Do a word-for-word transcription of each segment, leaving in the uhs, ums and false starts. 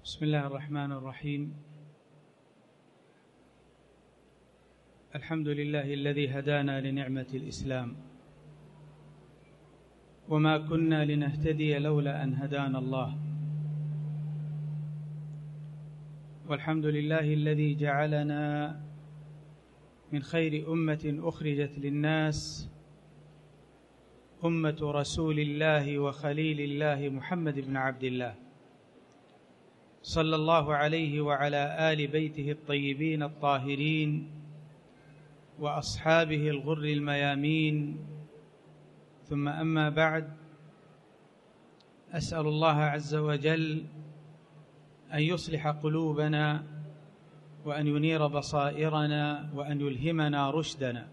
بسم الله الرحمن الرحيم. الحمد لله الذي هدانا لنعمة الإسلام، وما كنا لنهتدي لولا أن هدانا الله، والحمد لله الذي جعلنا من خير أمة أخرجت للناس، أمة رسول الله وخليل الله محمد بن عبد الله صلى الله عليه وعلى آل بيته الطيبين الطاهرين وأصحابه الغر الميامين، ثم أما بعد، أسأل الله عز وجل أن يصلح قلوبنا وأن ينير بصائرنا وأن يلهمنا رشدنا،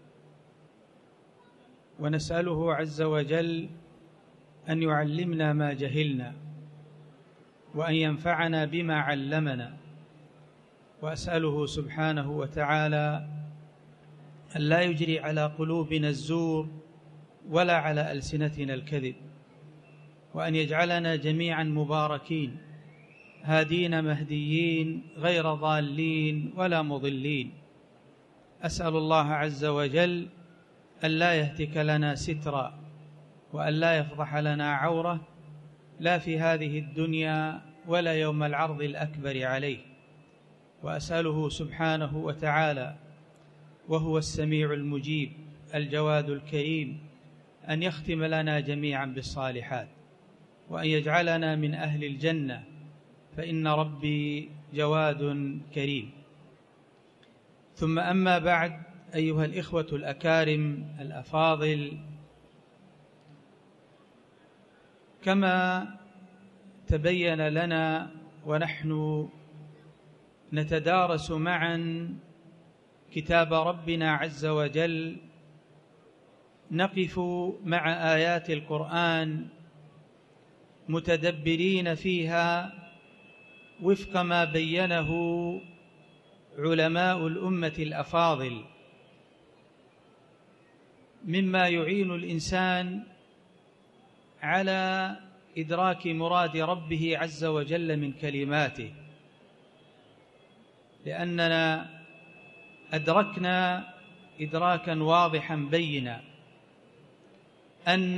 ونسأله عز وجل أن يعلمنا ما جهلنا وأن ينفعنا بما علمنا، وأسأله سبحانه وتعالى أن لا يجري على قلوبنا الزور ولا على ألسنتنا الكذب، وأن يجعلنا جميعا مباركين هادين مهديين غير ضالين ولا مضلين. أسأل الله عز وجل أن لا يهتك لنا سترا وأن لا يفضح لنا عورة، لا في هذه الدنيا ولا يوم العرض الأكبر عليه. وأسأله سبحانه وتعالى وهو السميع المجيب الجواد الكريم أن يختم لنا جميعا بالصالحات، وأن يجعلنا من أهل الجنة، فإن ربي جواد كريم. ثم أما بعد، أيها الإخوة الأكارم الأفاضل، كما تبين لنا ونحن نتدارس معا كتاب ربنا عز وجل، نقف مع آيات القرآن متدبرين فيها وفق ما بينه علماء الأمة الأفاضل مما يعين الإنسان على إدراك مراد ربه عز وجل من كلماته، لأننا أدركنا إدراكا واضحا بينا أن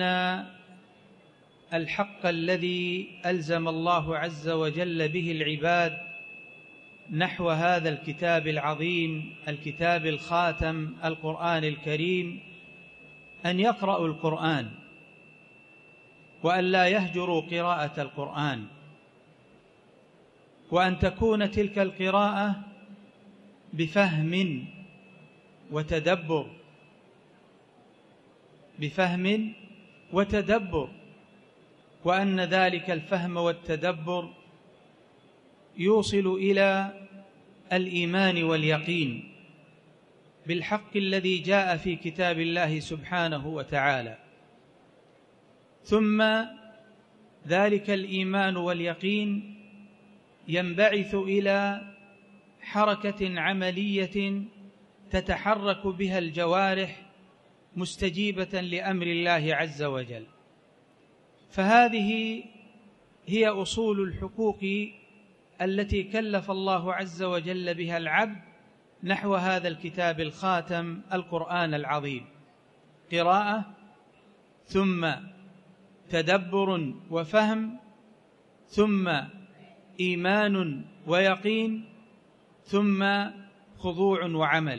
الحق الذي ألزم الله عز وجل به العباد نحو هذا الكتاب العظيم، الكتاب الخاتم، القرآن الكريم، أن يقرأوا القرآن وأن لا يهجروا قراءة القرآن، وأن تكون تلك القراءة بفهم وتدبر بفهم وتدبر وأن ذلك الفهم والتدبر يوصل إلى الإيمان واليقين بالحق الذي جاء في كتاب الله سبحانه وتعالى. ثم ذلك الإيمان واليقين ينبعث إلى حركة عملية تتحرك بها الجوارح مستجيبة لأمر الله عز وجل. فهذه هي أصول الحقوق التي كلف الله عز وجل بها العبد نحو هذا الكتاب الخاتم، القرآن العظيم: قراءة، ثم تدبر وفهم، ثم إيمان ويقين، ثم خضوع وعمل.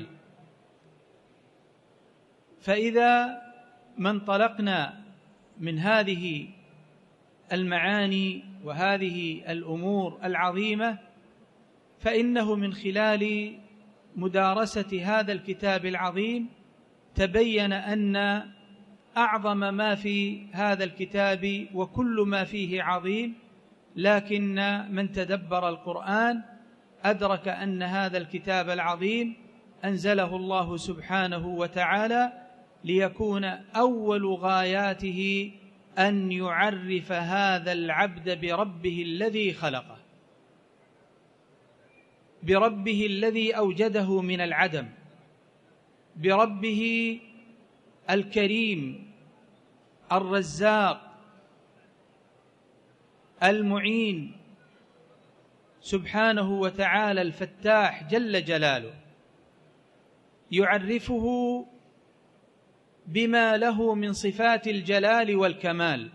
فإذا ما انطلقنا من هذه المعاني وهذه الأمور العظيمة، فإنه من خلال مدارسة هذا الكتاب العظيم تبين أن أعظم ما في هذا الكتاب وكل ما فيه عظيم، لكن من تدبر القرآن أدرك أن هذا الكتاب العظيم أنزله الله سبحانه وتعالى ليكون أول غاياته أن يعرف هذا العبد بربه الذي خلقه، بربه الذي أوجده من العدم، بربه الكريم الرزاق المعين سبحانه وتعالى الفتاح جل جلاله يعرفه بما له من صفات الجلال والكمال،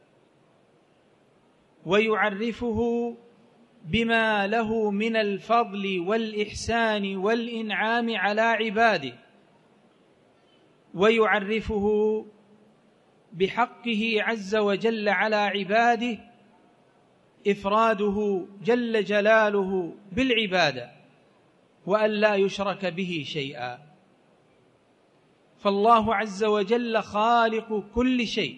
ويعرفه بما له من الفضل والإحسان والإنعام على عباده، ويعرفه بحقه عز وجل على عباده إفراده جل جلاله بالعبادة وأن لا يشرك به شيئا. فالله عز وجل خالق كل شيء،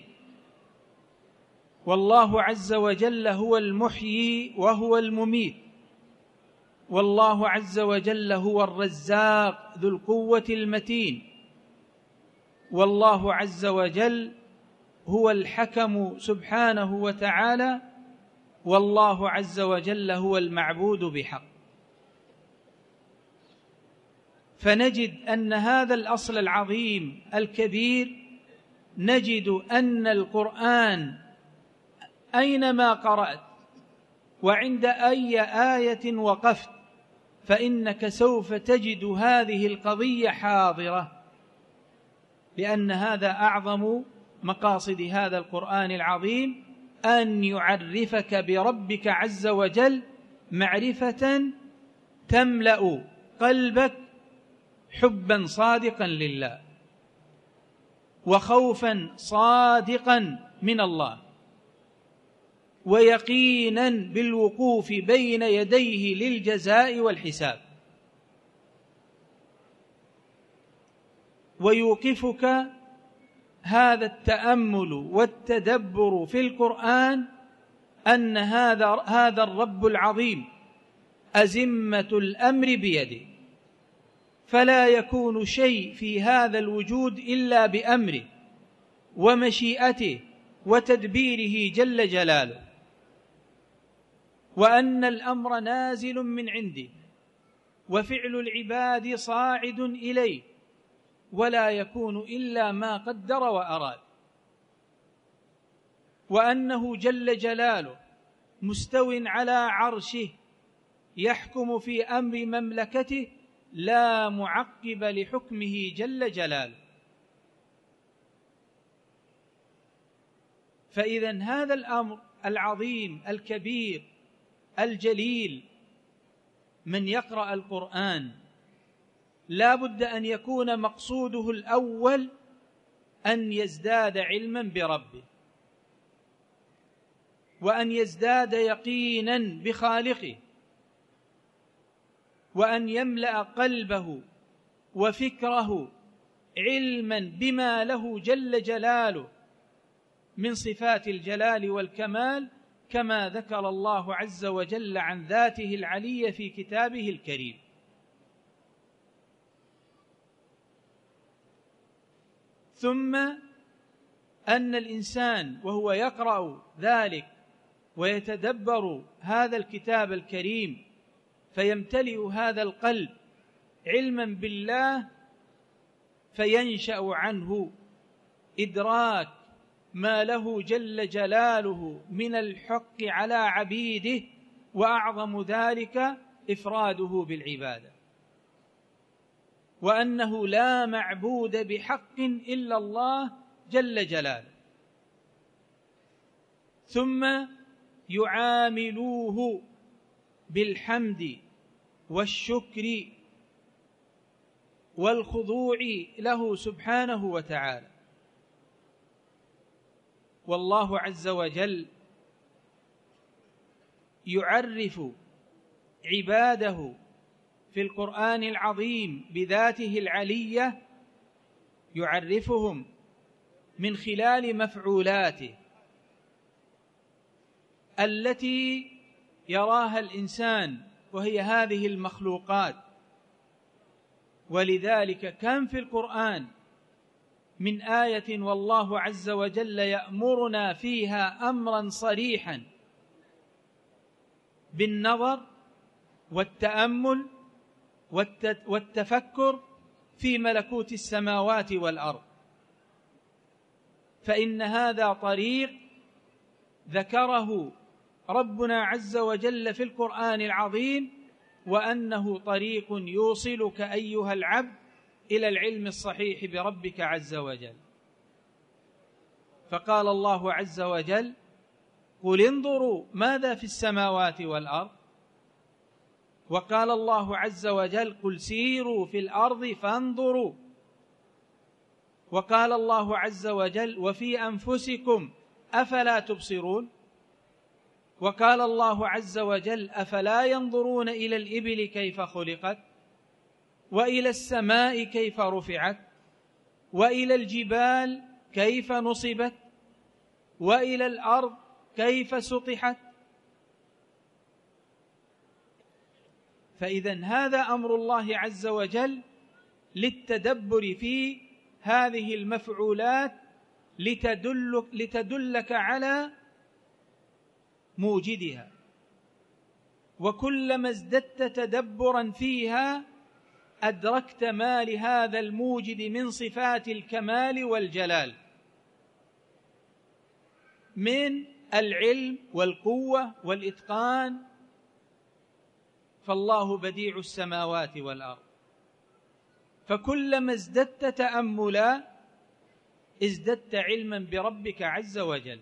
والله عز وجل هو المحيي وهو المميت، والله عز وجل هو الرزاق ذو القوة المتين، والله عز وجل هو الحكم سبحانه وتعالى، والله عز وجل هو المعبود بحق. فنجد أن هذا الأصل العظيم الكبير، نجد أن القرآن أينما قرأت وعند أي آية وقفت فإنك سوف تجد هذه القضية حاضرة، لأن هذا أعظم مقاصد هذا القرآن العظيم، أن يعرفك بربك عز وجل معرفة تملأ قلبك حبا صادقا لله، وخوفا صادقا من الله، ويقينا بالوقوف بين يديه للجزاء والحساب. ويوقفك هذا التأمل والتدبر في القرآن أن هذا هذا الرب العظيم أزمة الأمر بيده، فلا يكون شيء في هذا الوجود إلا بأمره ومشيئته وتدبيره جل جلاله، وأن الأمر نازل من عنده، وفعل العباد صاعد إليه، ولا يكون إلا ما قدر وأراد، وأنه جل جلاله مستو على عرشه يحكم في أمر مملكته لا معقب لحكمه جل جلاله. فإذن هذا الأمر العظيم الكبير الجليل، من يقرأ القرآن لا بد أن يكون مقصوده الأول أن يزداد علما بربه، وأن يزداد يقينا بخالقه، وأن يملأ قلبه وفكره علما بما له جل جلاله من صفات الجلال والكمال، كما ذكر الله عز وجل عن ذاته العلية في كتابه الكريم. ثم أن الإنسان وهو يقرأ ذلك ويتدبر هذا الكتاب الكريم فيمتلئ هذا القلب علما بالله، فينشأ عنه إدراك ما له جل جلاله من الحق على عبيده، وأعظم ذلك إفراده بالعبادة، وأنه لا معبود بحق إلا الله جل جلاله. ثم يعاملوه بالحمد والشكر والخضوع له سبحانه وتعالى. والله عز وجل يعرف عباده في القرآن العظيم بذاته العلية، يعرفهم من خلال مفعولاته التي يراها الإنسان، وهي هذه المخلوقات. ولذلك كان في القرآن من آية والله عز وجل يأمرنا فيها أمرا صريحا بالنظر والتأمل والتفكر في ملكوت السماوات والأرض، فإن هذا طريق ذكره ربنا عز وجل في القرآن العظيم: وأنه طريق يوصلك أيها العبد إلى العلم الصحيح بربك عز وجل. فقال الله عز وجل: قل انظروا ماذا في السماوات والأرض. وقال الله عز وجل: قل سيروا في الأرض فانظروا. وقال الله عز وجل: وفي أنفسكم أفلا تبصرون. وقال الله عز وجل: أفلا ينظرون إلى الإبل كيف خلقت، وإلى السماء كيف رفعت، وإلى الجبال كيف نصبت، وإلى الأرض كيف سطحت. فإذن هذا أمر الله عز وجل للتدبر في هذه المفعولات لتدلك, لتدلك على موجدها، وكلما ازددت تدبرا فيها أدركت ما لهذا الموجد من صفات الكمال والجلال، من العلم والقوة والإتقان. فالله بديع السماوات والأرض، فكلما ازددت تأملا ازددت علما بربك عز وجل.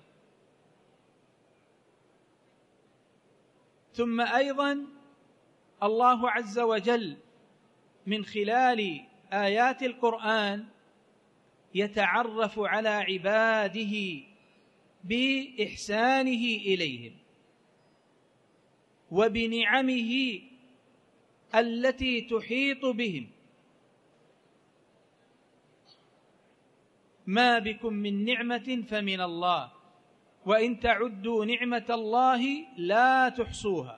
ثم أيضا الله عز وجل من خلال آيات القرآن يتعرف على عباده بإحسانه إليهم وبنعمه التي تحيط بهم. ما بكم من نعمة فمن الله وإن تعدوا نعمة الله لا تحصوها.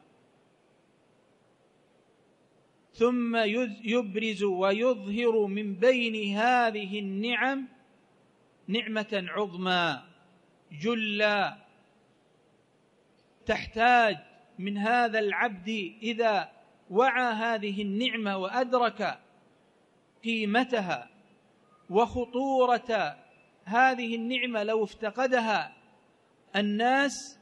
ثم يبرز ويظهر من بين هذه النعم نعمة عظمى جلا تحتاج من هذا العبد إذا وعى هذه النعمة وأدرك قيمتها وخطورة هذه النعمة لو افتقدها الناس،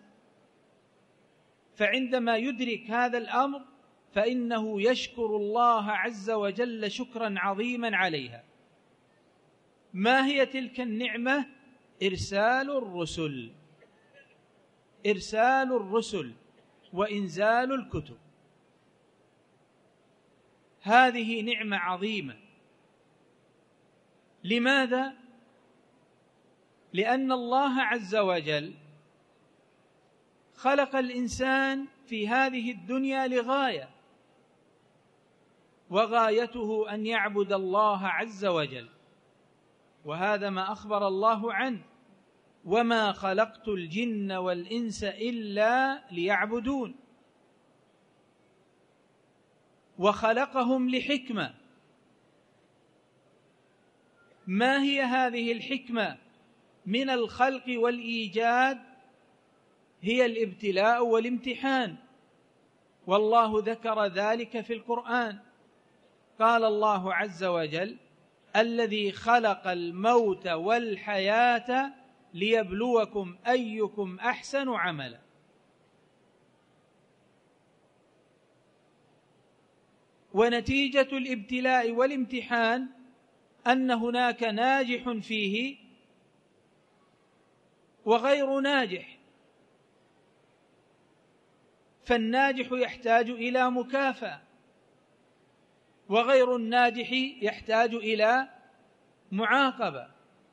فعندما يدرك هذا الأمر فإنه يشكر الله عز وجل شكرا عظيما عليها. ما هي تلك النعمة؟ إرسال الرسل، إرسال الرسل وإنزال الكتب. هذه نعمة عظيمة. لماذا؟ لأن الله عز وجل خلق الإنسان في هذه الدنيا لغاية، وغايته أن يعبد الله عز وجل، وهذا ما أخبر الله عنه: وما خلقت الجن والإنس إلا ليعبدون. وخلقهم لحكمة. ما هي هذه الحكمة من الخلق والإيجاد؟ هي الابتلاء والامتحان، والله ذكر ذلك في القرآن. قال الله عز وجل: الذي خلق الموت والحياة ليبلوكم أيكم أحسن عملا. ونتيجة الابتلاء والامتحان أن هناك ناجح فيه وغير ناجح، فالناجح يحتاج إلى مكافأة، وغير الناجح يحتاج إلى معاقبة.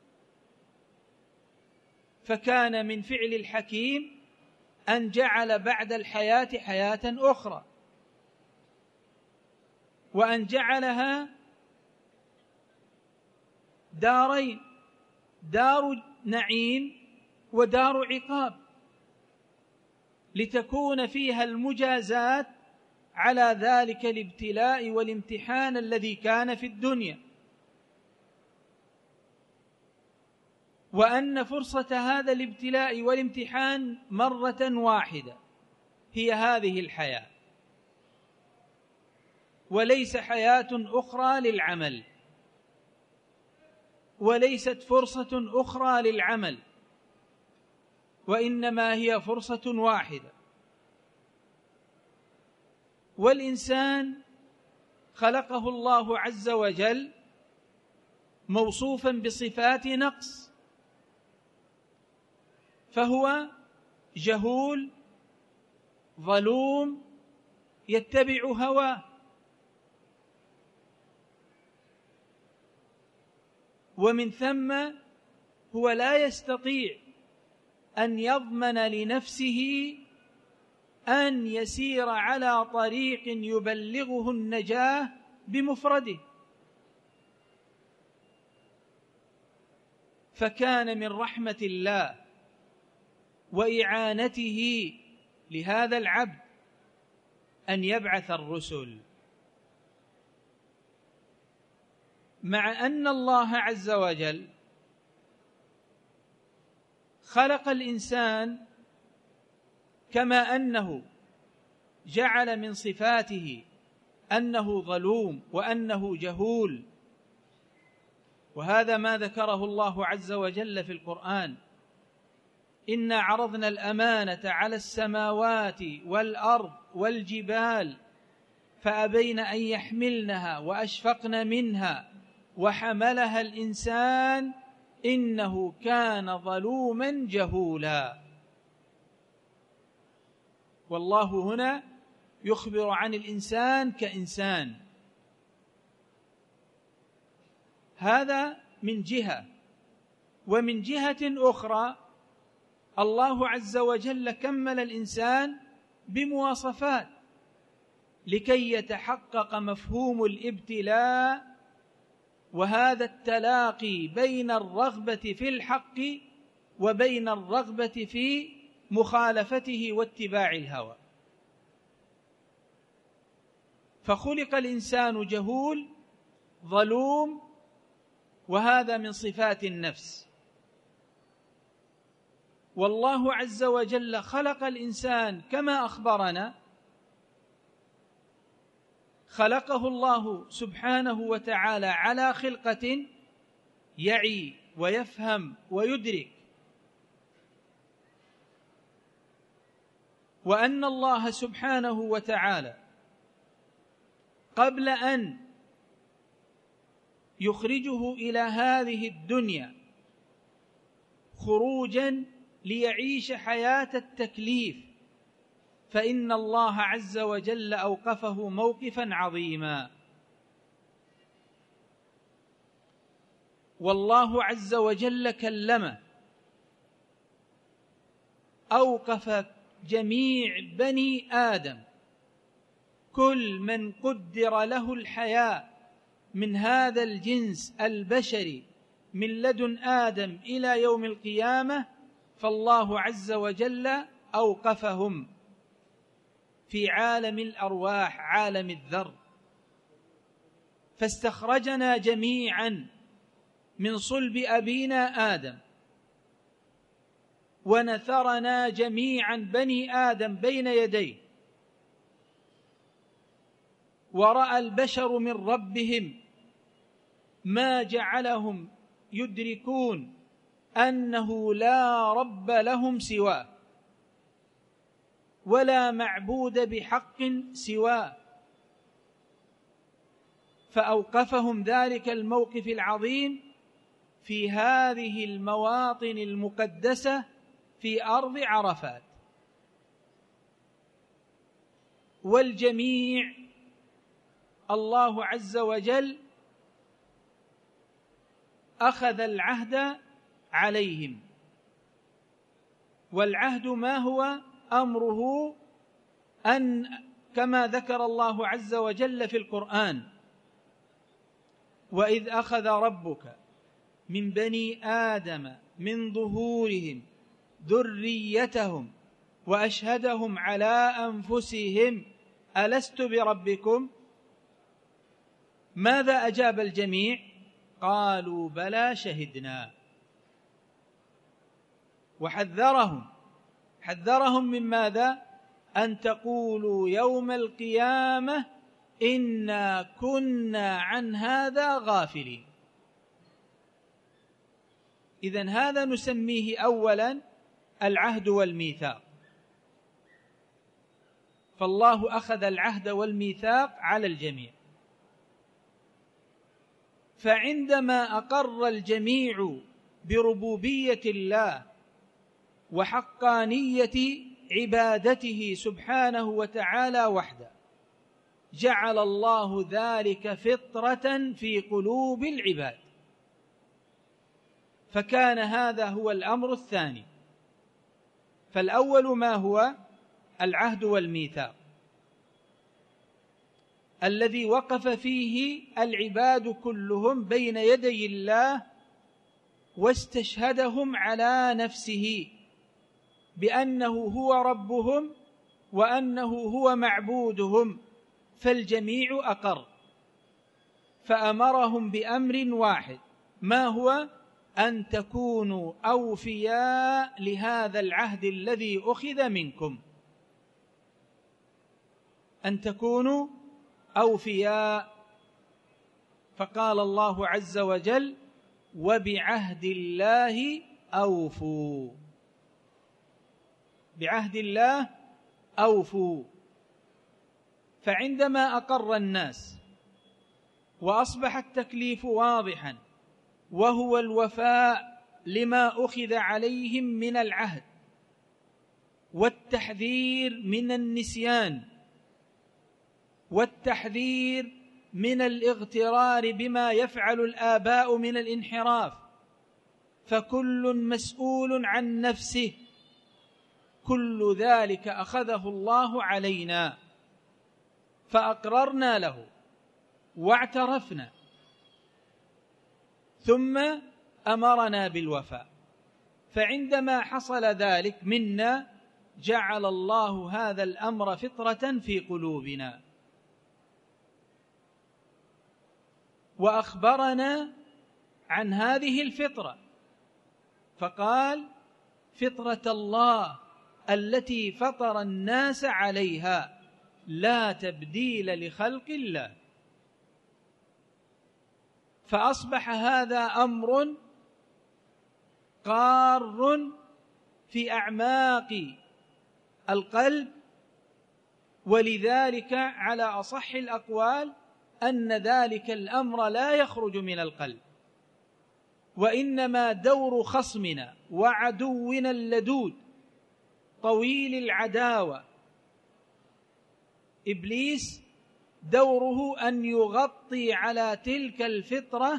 فكان من فعل الحكيم أن جعل بعد الحياة حياة أخرى، وأن جعلها دارين: دار نعيم ودار عقاب، لتكون فيها المجازات على ذلك الابتلاء والامتحان الذي كان في الدنيا. وأن فرصة هذا الابتلاء والامتحان مرة واحدة، هي هذه الحياة، وليس حياة أخرى للعمل، وليست فرصة أخرى للعمل، وإنما هي فرصة واحدة. والإنسان خلقه الله عز وجل موصوفا بصفات نقص، فهو جهول ظلوم يتبع هواه، ومن ثم هو لا يستطيع أن يضمن لنفسه أن يسير على طريق يبلغه النجاة بمفرده، فكان من رحمة الله وإعانته لهذا العبد أن يبعث الرسل، مع أن الله عز وجل خلق الإنسان كما أنه جعل من صفاته أنه ظلوم وأنه جهول، وهذا ما ذكره الله عز وجل في القرآن: إنا عرضنا الأمانة على السماوات والأرض والجبال فأبين أن يحملنها وأشفقن منها وحملها الإنسان إنه كان ظلوما جهولا. والله هنا يخبر عن الإنسان كإنسان، هذا من جهة. ومن جهة أخرى الله عز وجل كمل الإنسان بمواصفات لكي يتحقق مفهوم الابتلاء، وهذا التلاقي بين الرغبة في الحق وبين الرغبة في مخالفته واتباع الهوى. فخلق الإنسان جهول ظلوم، وهذا من صفات النفس. والله عز وجل خلق الإنسان كما أخبرنا، خلقه الله سبحانه وتعالى على خلقة يعي ويفهم ويدرك، وأن الله سبحانه وتعالى قبل أن يخرجه إلى هذه الدنيا خروجا ليعيش حياة التكليف، فإن الله عز وجل أوقفه موقفا عظيما. والله عز وجل كلمه، أوقف جميع بني آدم، كل من قدر له الحياة من هذا الجنس البشري من لدن آدم إلى يوم القيامة، فالله عز وجل أوقفهم في عالم الأرواح، عالم الذر، فاستخرجنا جميعا من صلب أبينا آدم، ونثرنا جميعا بني آدم بين يديه، ورأى البشر من ربهم ما جعلهم يدركون أنه لا رب لهم سواه ولا معبود بحق سواه، فأوقفهم ذلك الموقف العظيم في هذه المواطن المقدسة في أرض عرفات. والجميع الله عز وجل أخذ العهد عليهم، والعهد ما هو؟ أمره أن كما ذكر الله عز وجل في القرآن: وإذ أخذ ربك من بني آدم من ظهورهم ذريتهم وأشهدهم على أنفسهم ألست بربكم؟ ماذا أجاب الجميع؟ قالوا بلى شهدنا. وحذرهم حذرهم من ماذا؟ أن تقولوا يوم القيامة إنا كنا عن هذا غافلين. إذن هذا نسميه أولا العهد والميثاق. فالله أخذ العهد والميثاق على الجميع. فعندما أقر الجميع بربوبية الله وحقانية عبادته سبحانه وتعالى وحده، جعل الله ذلك فطرة في قلوب العباد. فكان هذا هو الأمر الثاني. فالأول ما هو؟ العهد والميثاق الذي وقف فيه العباد كلهم بين يدي الله واستشهدهم على نفسه بأنه هو ربهم وأنه هو معبودهم، فالجميع أقر، فأمرهم بأمر واحد، ما هو؟ أن تكونوا أوفياء لهذا العهد الذي أخذ منكم، أن تكونوا أوفياء. فقال الله عز وجل: وبعهد الله أوفوا، بعهد الله أوفوا. فعندما أقر الناس وأصبح التكليف واضحا وهو الوفاء لما أخذ عليهم من العهد والتحذير من النسيان والتحذير من الاغترار بما يفعل الآباء من الانحراف، فكل مسؤول عن نفسه، كل ذلك أخذه الله علينا فأقررنا له واعترفنا، ثم أمرنا بالوفاء. فعندما حصل ذلك منا جعل الله هذا الأمر فطرة في قلوبنا، وأخبرنا عن هذه الفطرة فقال: فطرة الله التي فطر الناس عليها لا تبديل لخلق الله. فأصبح هذا أمر قار في أعماق القلب، ولذلك على أصح الأقوال أن ذلك الأمر لا يخرج من القلب، وإنما دور خصمنا وعدونا اللدود طويل العداوة إبليس، دوره أن يغطي على تلك الفطرة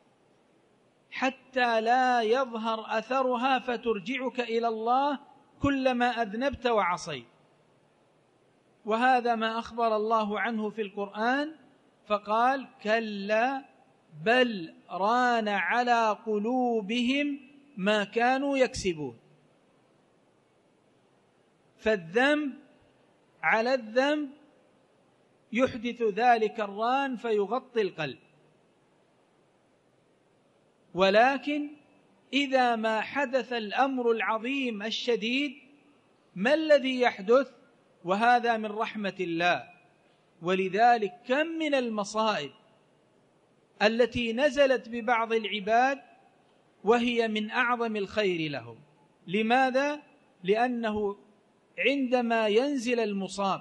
حتى لا يظهر أثرها فترجعك إلى الله كلما أذنبت وعصيت. وهذا ما أخبر الله عنه في القرآن فقال: كلا بل ران على قلوبهم ما كانوا يكسبون. فالذنب على الذنب يحدث ذلك الران فيغطي القلب. ولكن إذا ما حدث الأمر العظيم الشديد ما الذي يحدث؟ وهذا من رحمة الله. ولذلك كم من المصائب التي نزلت ببعض العباد وهي من أعظم الخير لهم. لماذا؟ لأنه عندما ينزل المصاب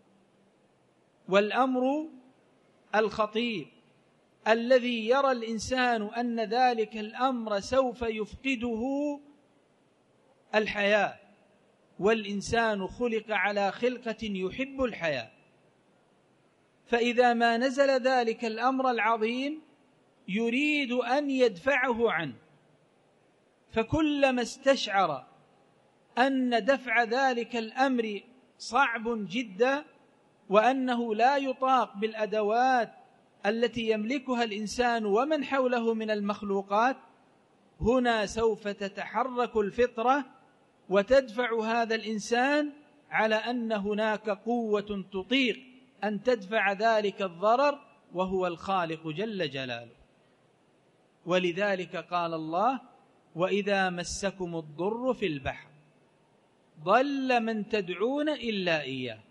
والأمر الخطير الذي يرى الإنسان أن ذلك الأمر سوف يفقده الحياة، والإنسان خلق على خلقة يحب الحياة، فإذا ما نزل ذلك الأمر العظيم يريد أن يدفعه عنه، فكلما استشعر أن دفع ذلك الأمر صعب جدا وأنه لا يطاق بالأدوات التي يملكها الإنسان ومن حوله من المخلوقات، هنا سوف تتحرك الفطرة وتدفع هذا الإنسان على أن هناك قوة تطيق أن تدفع ذلك الضرر وهو الخالق جل جلاله. ولذلك قال الله: وإذا مسكم الضر في البحر ضل من تدعون إلا إياه.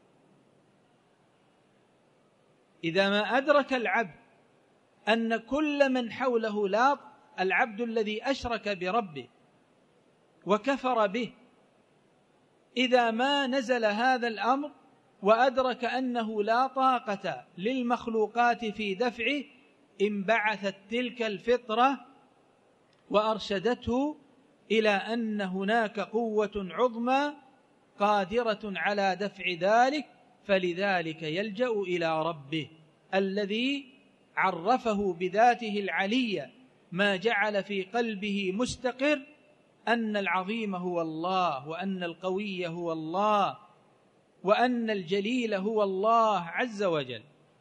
إذا ما أدرك العبد أن كل من حوله لا، العبد الذي أشرك بربه وكفر به، إذا ما نزل هذا الأمر وأدرك أنه لا طاقة للمخلوقات في دفعه، انبعثت تلك الفطرة وأرشدته إلى أن هناك قوة عظمى قادرة على دفع ذلك، فلذلك يلجأ إلى ربه الذي عرفه بذاته العلية، ما جعل في قلبه مستقر أن العظيم هو الله، وأن القوي هو الله، وأن الجليل هو الله عز وجل.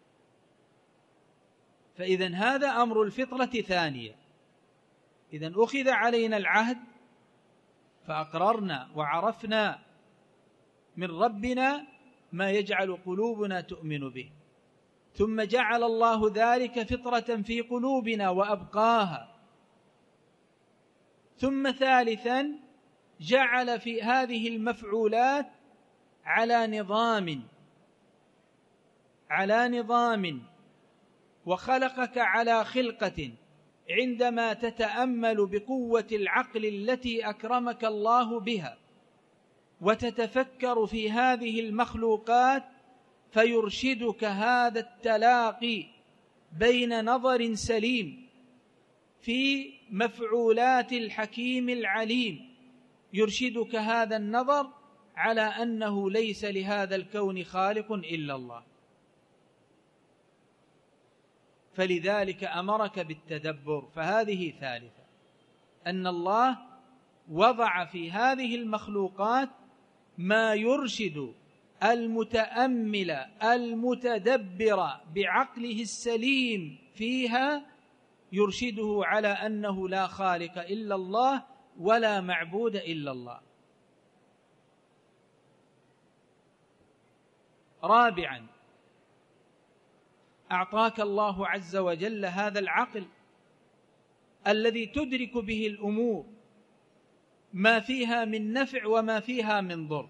فإذن هذا أمر الفطرة ثانية. إذن أخذ علينا العهد فأقررنا وعرفنا من ربنا ما يجعل قلوبنا تؤمن به، ثم جعل الله ذلك فطرة في قلوبنا وأبقاها، ثم ثالثا جعل في هذه المفعولات على نظام على نظام وخلقك على خلقة عندما تتأمل بقوة العقل التي أكرمك الله بها وتتفكر في هذه المخلوقات، فيرشدك هذا التلاقي بين نظر سليم في مفعولات الحكيم العليم، يرشدك هذا النظر على أنه ليس لهذا الكون خالق إلا الله. فلذلك أمرك بالتدبر. فهذه ثالثة، أن الله وضع في هذه المخلوقات ما يرشد المتأمل المتدبر بعقله السليم فيها، يرشده على أنه لا خالق إلا الله ولا معبود إلا الله. رابعا، أعطاك الله عز وجل هذا العقل الذي تدرك به الأمور، ما فيها من نفع وما فيها من ضر.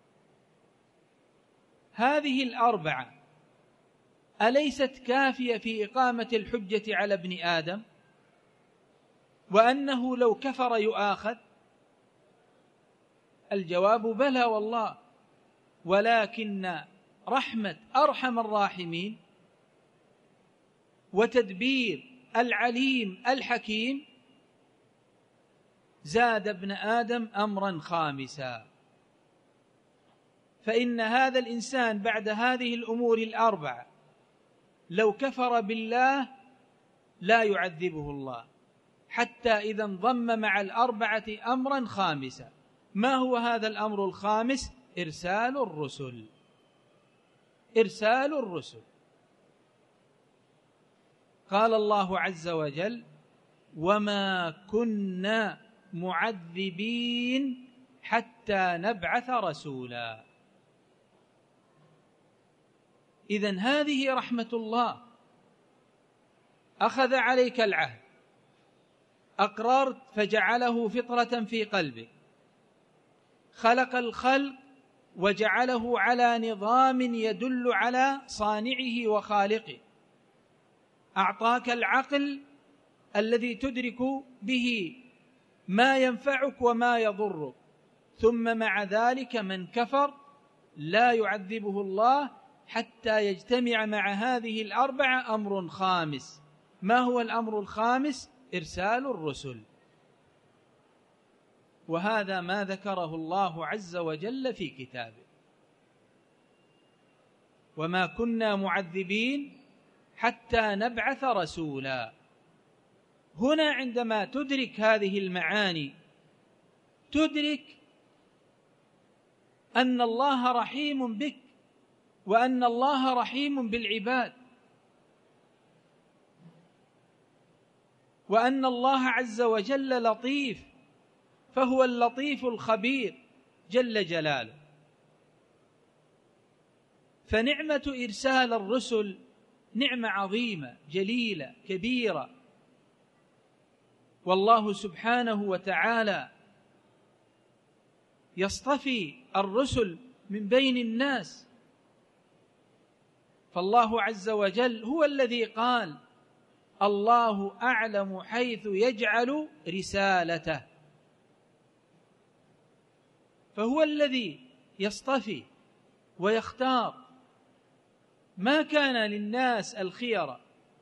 هذه الأربعة أليست كافية في إقامة الحجة على ابن آدم، وأنه لو كفر يؤاخذ؟ الجواب بلى والله، ولكن رحمة أرحم الراحمين وتدبير العليم الحكيم زاد ابن آدم أمرا خامسا. فإن هذا الإنسان بعد هذه الأمور الأربعة لو كفر بالله لا يعذبه الله، حتى إذا انضم مع الأربعة أمرا خامسا. ما هو هذا الأمر الخامس؟ إرسال الرسل. إرسال الرسل. قال الله عز وجل: وما كنا معذبين حتى نبعث رسولا. إذن هذه رحمة الله. أخذ عليك العهد، أقررت فجعله فطرة في قلبك، خلق الخلق وجعله على نظام يدل على صانعه وخالقه، أعطاك العقل الذي تدرك به ما ينفعك وما يضرك، ثم مع ذلك من كفر لا يعذبه الله حتى يجتمع مع هذه الأربعة أمر خامس. ما هو الأمر الخامس؟ إرسال الرسل. وهذا ما ذكره الله عز وجل في كتابه: وما كنا معذبين حتى نبعث رسولا. هنا عندما تدرك هذه المعاني تدرك أن الله رحيم بك، وأن الله رحيم بالعباد، وأن الله عز وجل لطيف، فهو اللطيف الخبير جل جلاله. فنعمة إرسال الرسل نعمة عظيمة جليلة كبيرة، والله سبحانه وتعالى يصطفي الرسل من بين الناس. فالله عز وجل هو الذي قال: الله أعلم حيث يجعل رسالته. فهو الذي يصطفي ويختار، ما كان للناس الخيرة،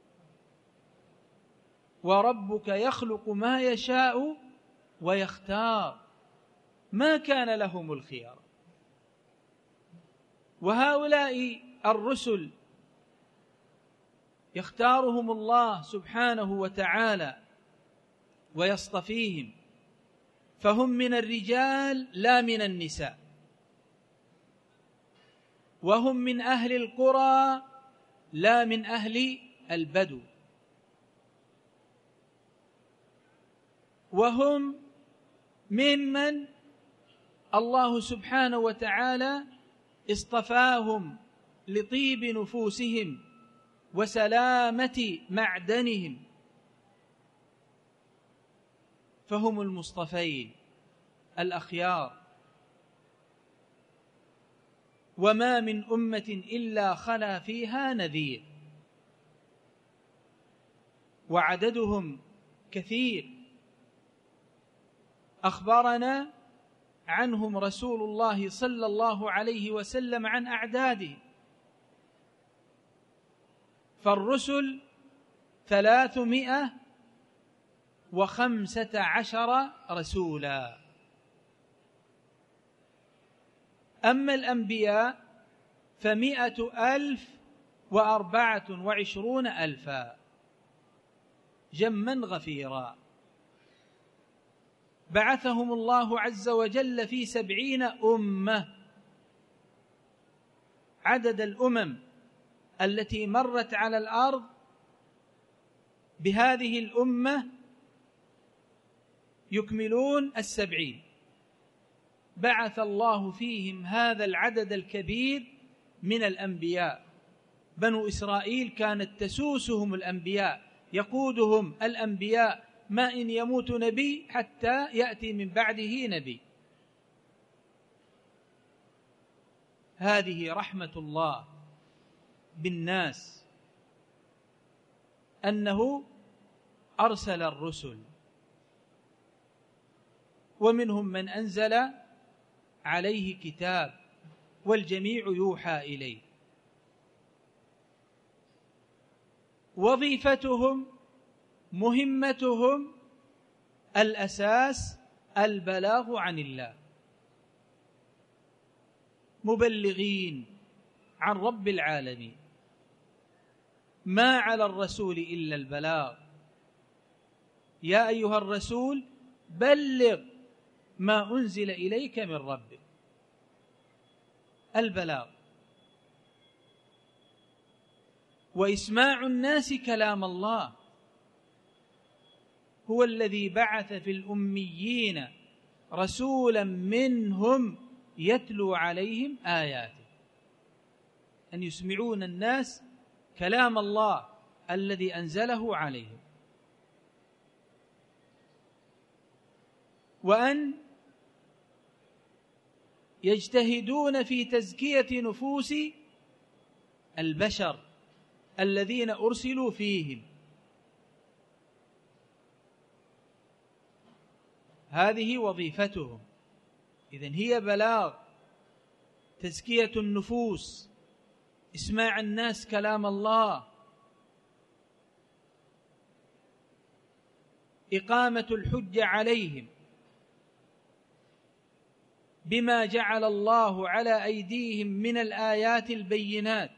وربك يخلق ما يشاء ويختار، ما كان لهم الخيرة. وهؤلاء الرسل يختارهم الله سبحانه وتعالى ويصطفيهم، فهم من الرجال لا من النساء، وهم من أهل القرى لا من أهل البدو، وهم ممن الله سبحانه وتعالى اصطفاهم لطيب نفوسهم وسلامة معدنهم، فهم المصطفين الأخيار. وما من أمة إلا خلا فيها نذير، وعددهم كثير. أخبرنا عنهم رسول الله صلى الله عليه وسلم عن أعداده، فالرسل ثلاثمائة وخمسة عشر رسولا، أما الأنبياء فمائة ألف وأربعة وعشرون ألفا، جما غفيرا. بعثهم الله عز وجل في سبعين أمة، عدد الأمم التي مرت على الأرض بهذه الأمة يكملون السبعين، بعث الله فيهم هذا العدد الكبير من الأنبياء. بنو إسرائيل كانت تسوسهم الأنبياء، يقودهم الأنبياء، ما إن يموت نبي حتى يأتي من بعده نبي. هذه رحمة الله بالناس أنه أرسل الرسل، ومنهم من أنزل عليه كتاب، والجميع يوحى إليه. وظيفتهم مهمتهم الأساس البلاغ عن الله، مبلغين عن رب العالمين، ما على الرسول إلا البلاغ. يا أيها الرسول بلغ ما أنزل إليك من ربك، البلاغ. وإسماع الناس كلام الله، هو الذي بعث في الأميين رسولا منهم يتلو عليهم آياته، أن يسمعون الناس كلام الله الذي أنزله عليهم، وأن يجتهدون في تزكية نفوس البشر الذين أرسلوا فيهم. هذه وظيفتهم. إذن هي بلاغ، تزكية النفوس، إسماع الناس كلام الله، إقامة الحجة عليهم بما جعل الله على أيديهم من الآيات البينات،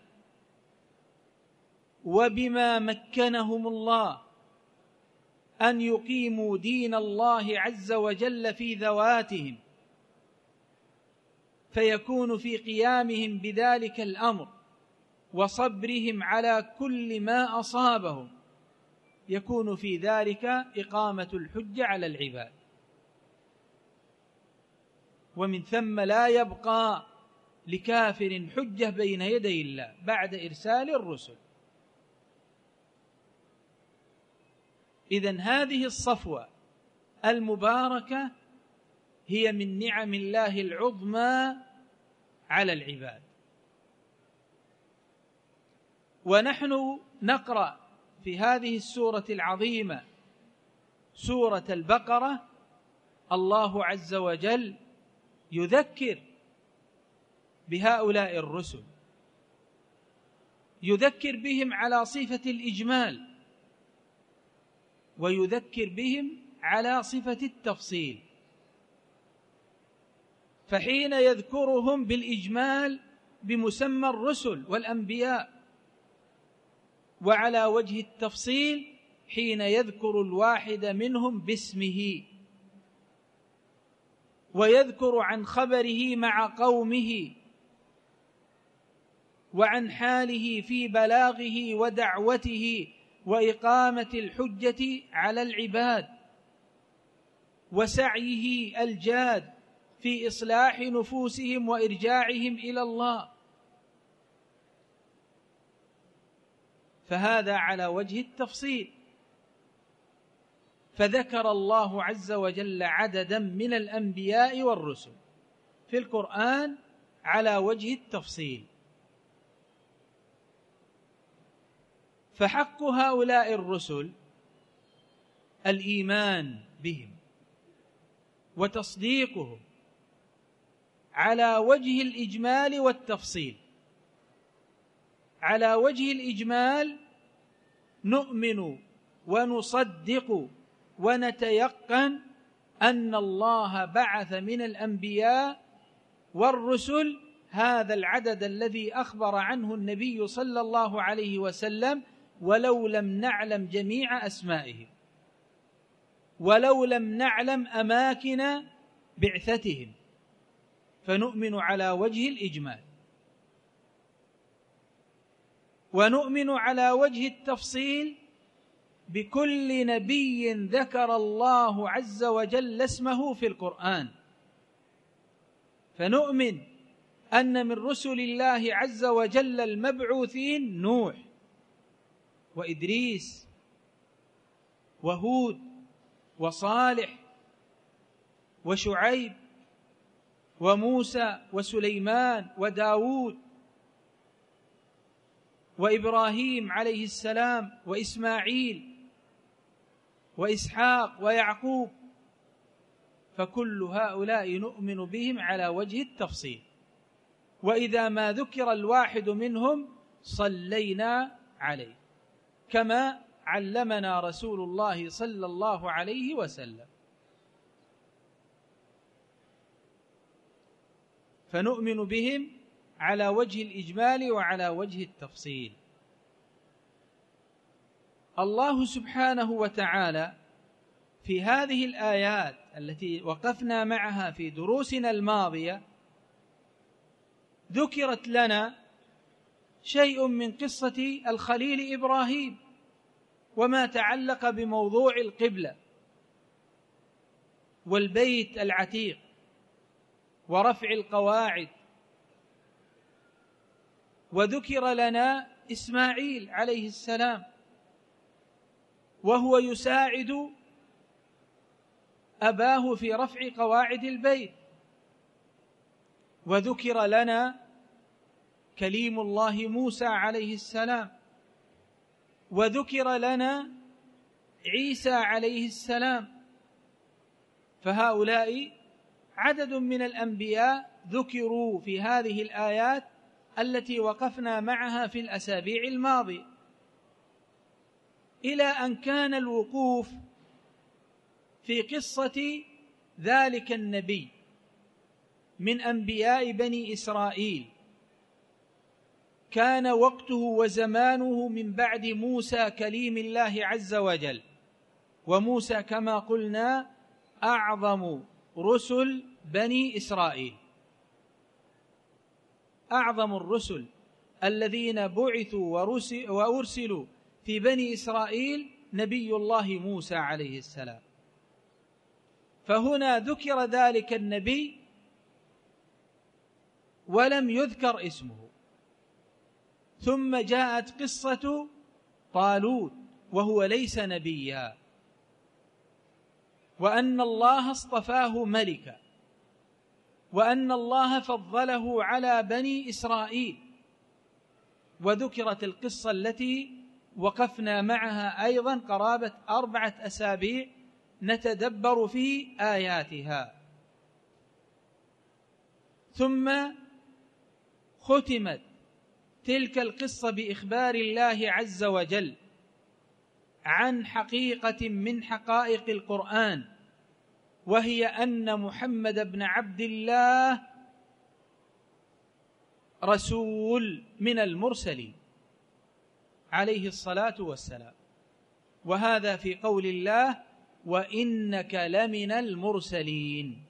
وبما مكنهم الله أن يقيموا دين الله عز وجل في ذواتهم، فيكون في قيامهم بذلك الأمر وصبرهم على كل ما أصابهم، يكون في ذلك إقامة الحجة على العباد، ومن ثم لا يبقى لكافر حجة بين يدي الله بعد إرسال الرسل. إذن هذه الصفوة المباركة هي من نعم الله العظمى على العباد. ونحن نقرأ في هذه السورة العظيمة، سورة البقرة، الله عز وجل يذكر بهؤلاء الرسل، يذكر بهم على صفة الإجمال، ويذكر بهم على صفة التفصيل. فحين يذكرهم بالإجمال بمسمى الرسل والأنبياء، وعلى وجه التفصيل حين يذكر الواحد منهم باسمه، ويذكر عن خبره مع قومه، وعن حاله في بلاغه ودعوته وإقامة الحجة على العباد، وسعيه الجاد في إصلاح نفوسهم وإرجاعهم إلى الله. فهذا على وجه التفصيل. فذكر الله عز وجل عددا من الأنبياء والرسل في القرآن على وجه التفصيل. فحق هؤلاء الرسل الإيمان بهم وتصديقهم على وجه الإجمال والتفصيل. على وجه الإجمال نؤمن ونصدق ونتيقن أن الله بعث من الأنبياء والرسل هذا العدد الذي أخبر عنه النبي صلى الله عليه وسلم، ولو لم نعلم جميع أسمائهم، ولو لم نعلم أماكن بعثتهم، فنؤمن على وجه الإجمال. ونؤمن على وجه التفصيل بكل نبي ذكر الله عز وجل اسمه في القرآن. فنؤمن أن من رسل الله عز وجل المبعوثين نوح وإدريس وهود وصالح وشعيب وموسى وسليمان وداود وإبراهيم عليه السلام وإسماعيل وإسحاق ويعقوب. فكل هؤلاء نؤمن بهم على وجه التفصيل. وإذا ما ذكر الواحد منهم صلينا عليه كما علمنا رسول الله صلى الله عليه وسلم. فنؤمن بهم على وجه الإجمال وعلى وجه التفصيل. الله سبحانه وتعالى في هذه الآيات التي وقفنا معها في دروسنا الماضية ذكرت لنا شيء من قصة الخليل إبراهيم وما تعلق بموضوع القبلة والبيت العتيق ورفع القواعد. وذكر لنا إسماعيل عليه السلام وهو يساعد أباه في رفع قواعد البيت. وذكر لنا كليم الله موسى عليه السلام. وذكر لنا عيسى عليه السلام. فهؤلاء عدد من الأنبياء ذكروا في هذه الآيات التي وقفنا معها في الأسابيع الماضية، إلى أن كان الوقوف في قصة ذلك النبي من أنبياء بني إسرائيل. كان وقته وزمانه من بعد موسى كليم الله عز وجل، وموسى كما قلنا أعظم رسل بني إسرائيل، أعظم الرسل الذين بعثوا وأرسلوا في بني إسرائيل نبي الله موسى عليه السلام. فهنا ذكر ذلك النبي ولم يذكر اسمه. ثم جاءت قصة طالوت وهو ليس نبيا، وأن الله اصطفاه ملكا، وأن الله فضله على بني إسرائيل. وذكرت القصة التي وقفنا معها أيضا قرابة أربعة أسابيع نتدبر في آياتها. ثم ختمت تلك القصة بإخبار الله عز وجل عن حقيقة من حقائق القرآن، وهي أن محمد بن عبد الله رسول من المرسلين عليه الصلاة والسلام. وهذا في قول الله: وإنك لمن المرسلين.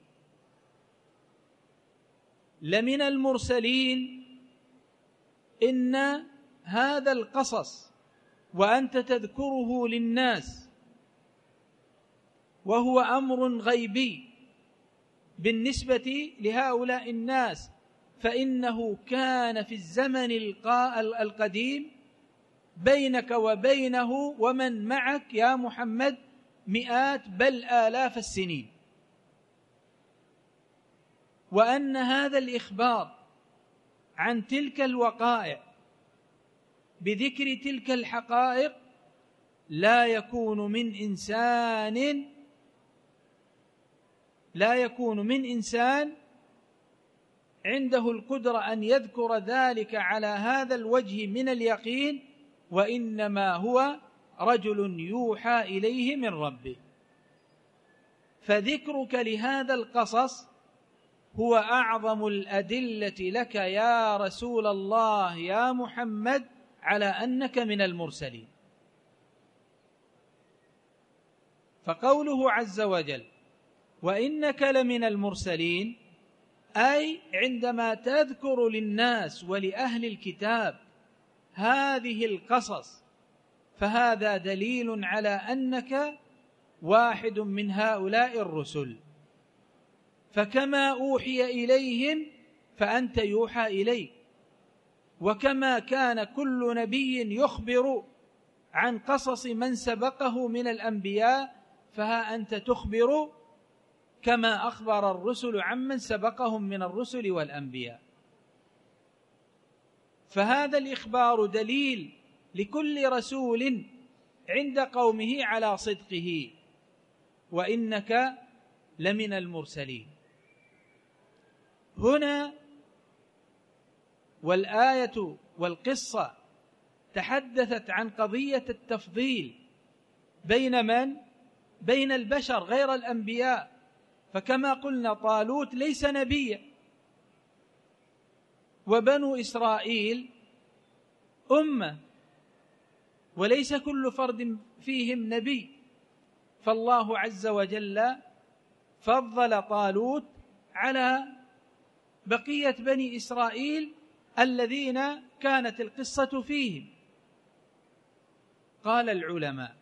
لمن المرسلين، إن هذا القصص وأنت تذكره للناس وهو أمر غيبي بالنسبة لهؤلاء الناس، فإنه كان في الزمن القديم بينك وبينه ومن معك يا محمد مئات بل آلاف السنين، وأن هذا الإخبار عن تلك الوقائع بذكر تلك الحقائق لا يكون من إنسان لا يكون من إنسان عنده القدرة أن يذكر ذلك على هذا الوجه من اليقين، وإنما هو رجل يوحى إليه من ربه. فذكرك لهذا القصص هو أعظم الأدلة لك يا رسول الله يا محمد على أنك من المرسلين. فقوله عز وجل: وإنك لمن المرسلين، أي عندما تذكر للناس ولأهل الكتاب هذه القصص فهذا دليل على أنك واحد من هؤلاء الرسل. فكما أوحي إليهم فأنت يوحى إليك، وكما كان كل نبي يخبر عن قصص من سبقه من الأنبياء فها أنت تخبر كما أخبر الرسل عمن سبقهم من الرسل والأنبياء. فهذا الإخبار دليل لكل رسول عند قومه على صدقه، وإنك لمن المرسلين. هنا والآية والقصة تحدثت عن قضية التفضيل بين من؟ بين البشر غير الأنبياء. فكما قلنا طالوت ليس نبيا، وبنو إسرائيل أمة وليس كل فرد فيهم نبي، فالله عز وجل فضل طالوت على بقية بني إسرائيل الذين كانت القصة فيهم. قال العلماء: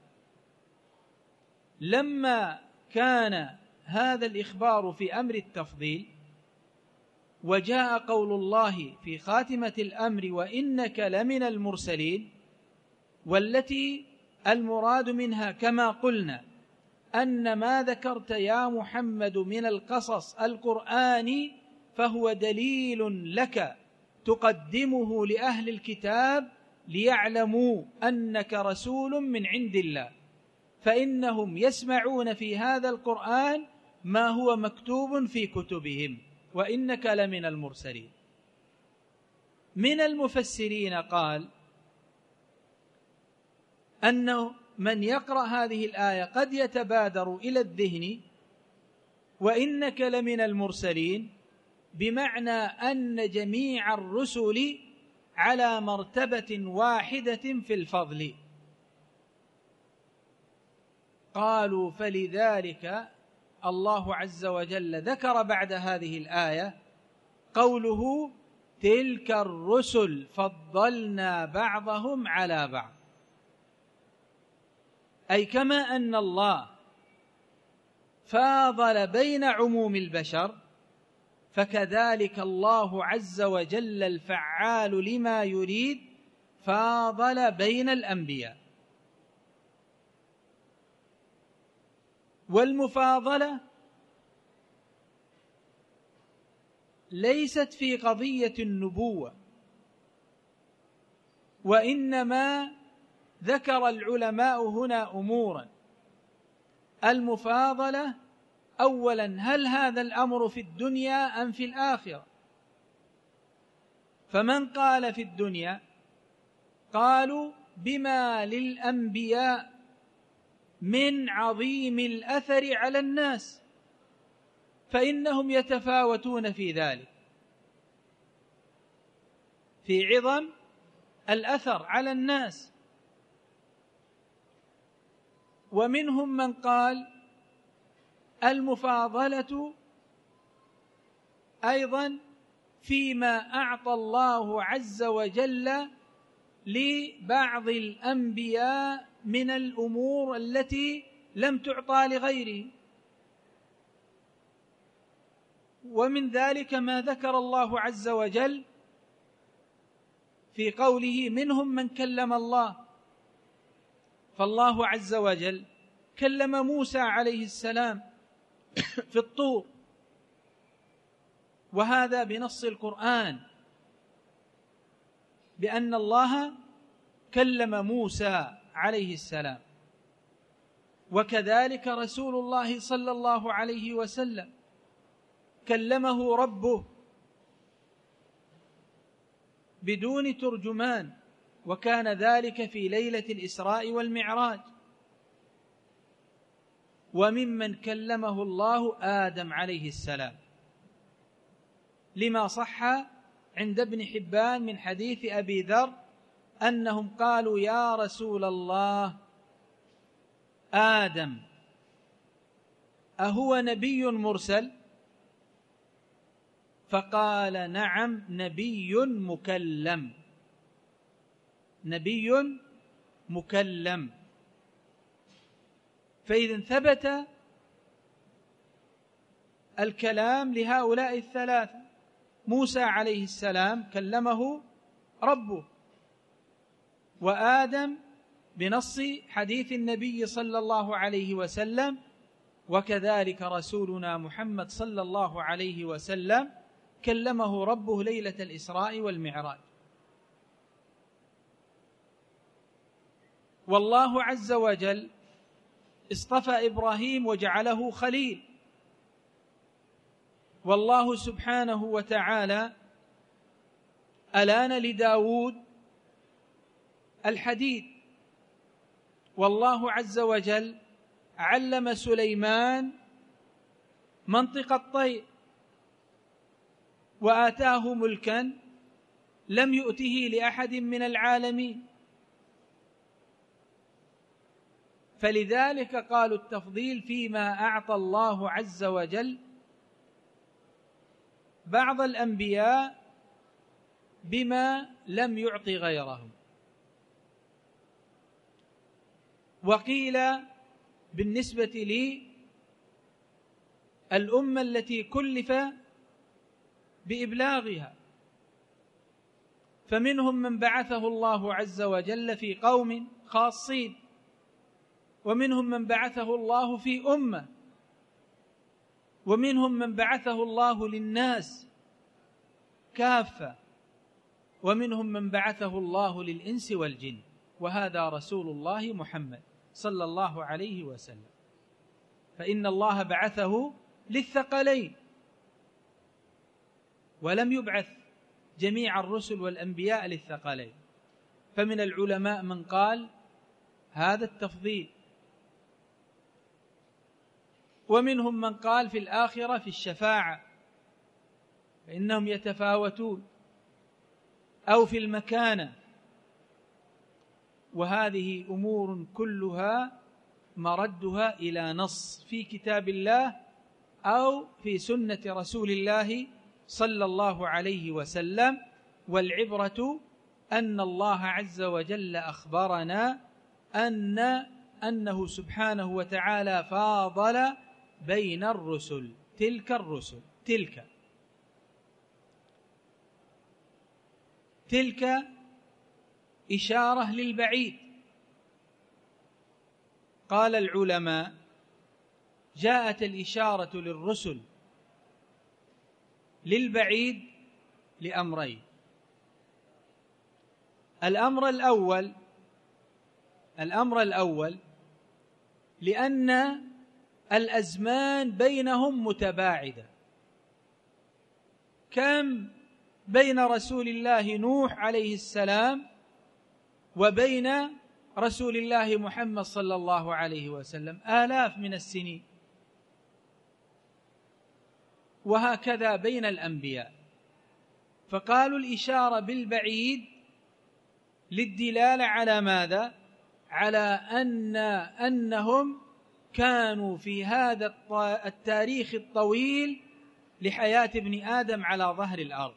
لما كان هذا الإخبار في أمر التفضيل وجاء قول الله في خاتمة الأمر: وإنك لمن المرسلين، والتي المراد منها كما قلنا أن ما ذكرت يا محمد من القصص القرآني فهو دليل لك تقدمه لأهل الكتاب ليعلموا أنك رسول من عند الله، فإنهم يسمعون في هذا القرآن ما هو مكتوب في كتبهم. وإنك لمن المرسلين. من المفسرين قال أنه من يقرأ هذه الآية قد يتبادر إلى الذهن وإنك لمن المرسلين بمعنى أن جميع الرسل على مرتبة واحدة في الفضل. قالوا: فلذلك الله عز وجل ذكر بعد هذه الآية قوله: تلك الرسل فضلنا بعضهم على بعض، أي كما أن الله فاضل بين عموم البشر فكذلك الله عز وجل الفعال لما يريد فاضل بين الأنبياء. والمفاضلة ليست في قضية النبوة، وإنما ذكر العلماء هنا أمورا. المفاضلة أولا: هل هذا الأمر في الدنيا أم في الآخرة؟ فمن قال في الدنيا قالوا بما للأنبياء من عظيم الأثر على الناس، فإنهم يتفاوتون في ذلك، في عظم الأثر على الناس. ومنهم من قال المفاضلة أيضا فيما أعطى الله عز وجل لبعض الأنبياء من الأمور التي لم تعطى لغيره، ومن ذلك ما ذكر الله عز وجل في قوله منهم من كلم الله، فالله عز وجل كلم موسى عليه السلام في الطور، وهذا بنص القرآن بأن الله كلم موسى عليه السلام. وكذلك رسول الله صلى الله عليه وسلم كلمه ربه بدون ترجمان، وكان ذلك في ليلة الإسراء والمعراج. وممن كلمه الله آدم عليه السلام، لما صح عند ابن حبان من حديث أبي ذر أنهم قالوا يا رسول الله آدم أهو نبي مرسل؟ فقال نعم نبي مكلم، نبي مكلم. فإذا ثبت الكلام لهؤلاء الثلاثة، موسى عليه السلام كلمه ربه، وآدم بنص حديث النبي صلى الله عليه وسلم، وكذلك رسولنا محمد صلى الله عليه وسلم كلمه ربه ليلة الإسراء والمعراج. والله عز وجل اصطفى إبراهيم وجعله خليل، والله سبحانه وتعالى ألان لداود الحديد، والله عز وجل علم سليمان منطق الطير، وآتاه ملكا لم يؤته لأحد من العالمين. فلذلك قالوا التفضيل فيما أعطى الله عز وجل بعض الأنبياء بما لم يعطي غيرهم. وقيل بالنسبة لي الأمة التي كلف بإبلاغها، فمنهم من بعثه الله عز وجل في قوم خاصين، ومنهم من بعثه الله في أمة، ومنهم من بعثه الله للناس كافة، ومنهم من بعثه الله للإنس والجن، وهذا رسول الله محمد صلى الله عليه وسلم. فإن الله بعثه للثقلين، ولم يبعث جميع الرسل والأنبياء للثقلين. فمن العلماء من قال هذا التفضيل، ومنهم من قال في الآخرة في الشفاعة فإنهم يتفاوتون، أو في المكانة. وهذه أمور كلها مردها إلى نص في كتاب الله أو في سنة رسول الله صلى الله عليه وسلم. والعبرة أن الله عز وجل أخبرنا أن أنه سبحانه وتعالى فاضل بين الرسل، تلك الرسل تلك تلك إشارة للبعيد. قال العلماء جاءت الإشارة للرسل للبعيد لأمرين. الأمر الأول الأمر الأول لأن الأزمان بينهم متباعدة، كم بين رسول الله نوح عليه السلام وبين رسول الله محمد صلى الله عليه وسلم آلاف من السنين، وهكذا بين الأنبياء. فقالوا الإشارة بالبعيد للدلالة على ماذا؟ على أن أنهم كانوا في هذا التاريخ الطويل لحياة ابن آدم على ظهر الأرض،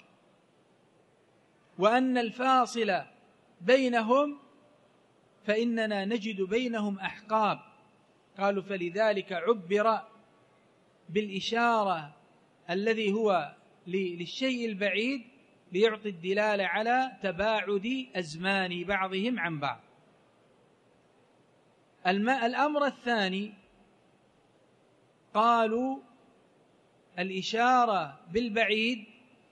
وأن الفاصل بينهم فإننا نجد بينهم أحقاب. قالوا فلذلك عبر بالإشارة الذي هو للشيء البعيد ليعطي الدلالة على تباعد أزمان بعضهم عن بعض. الأمر الثاني قالوا الإشارة بالبعيد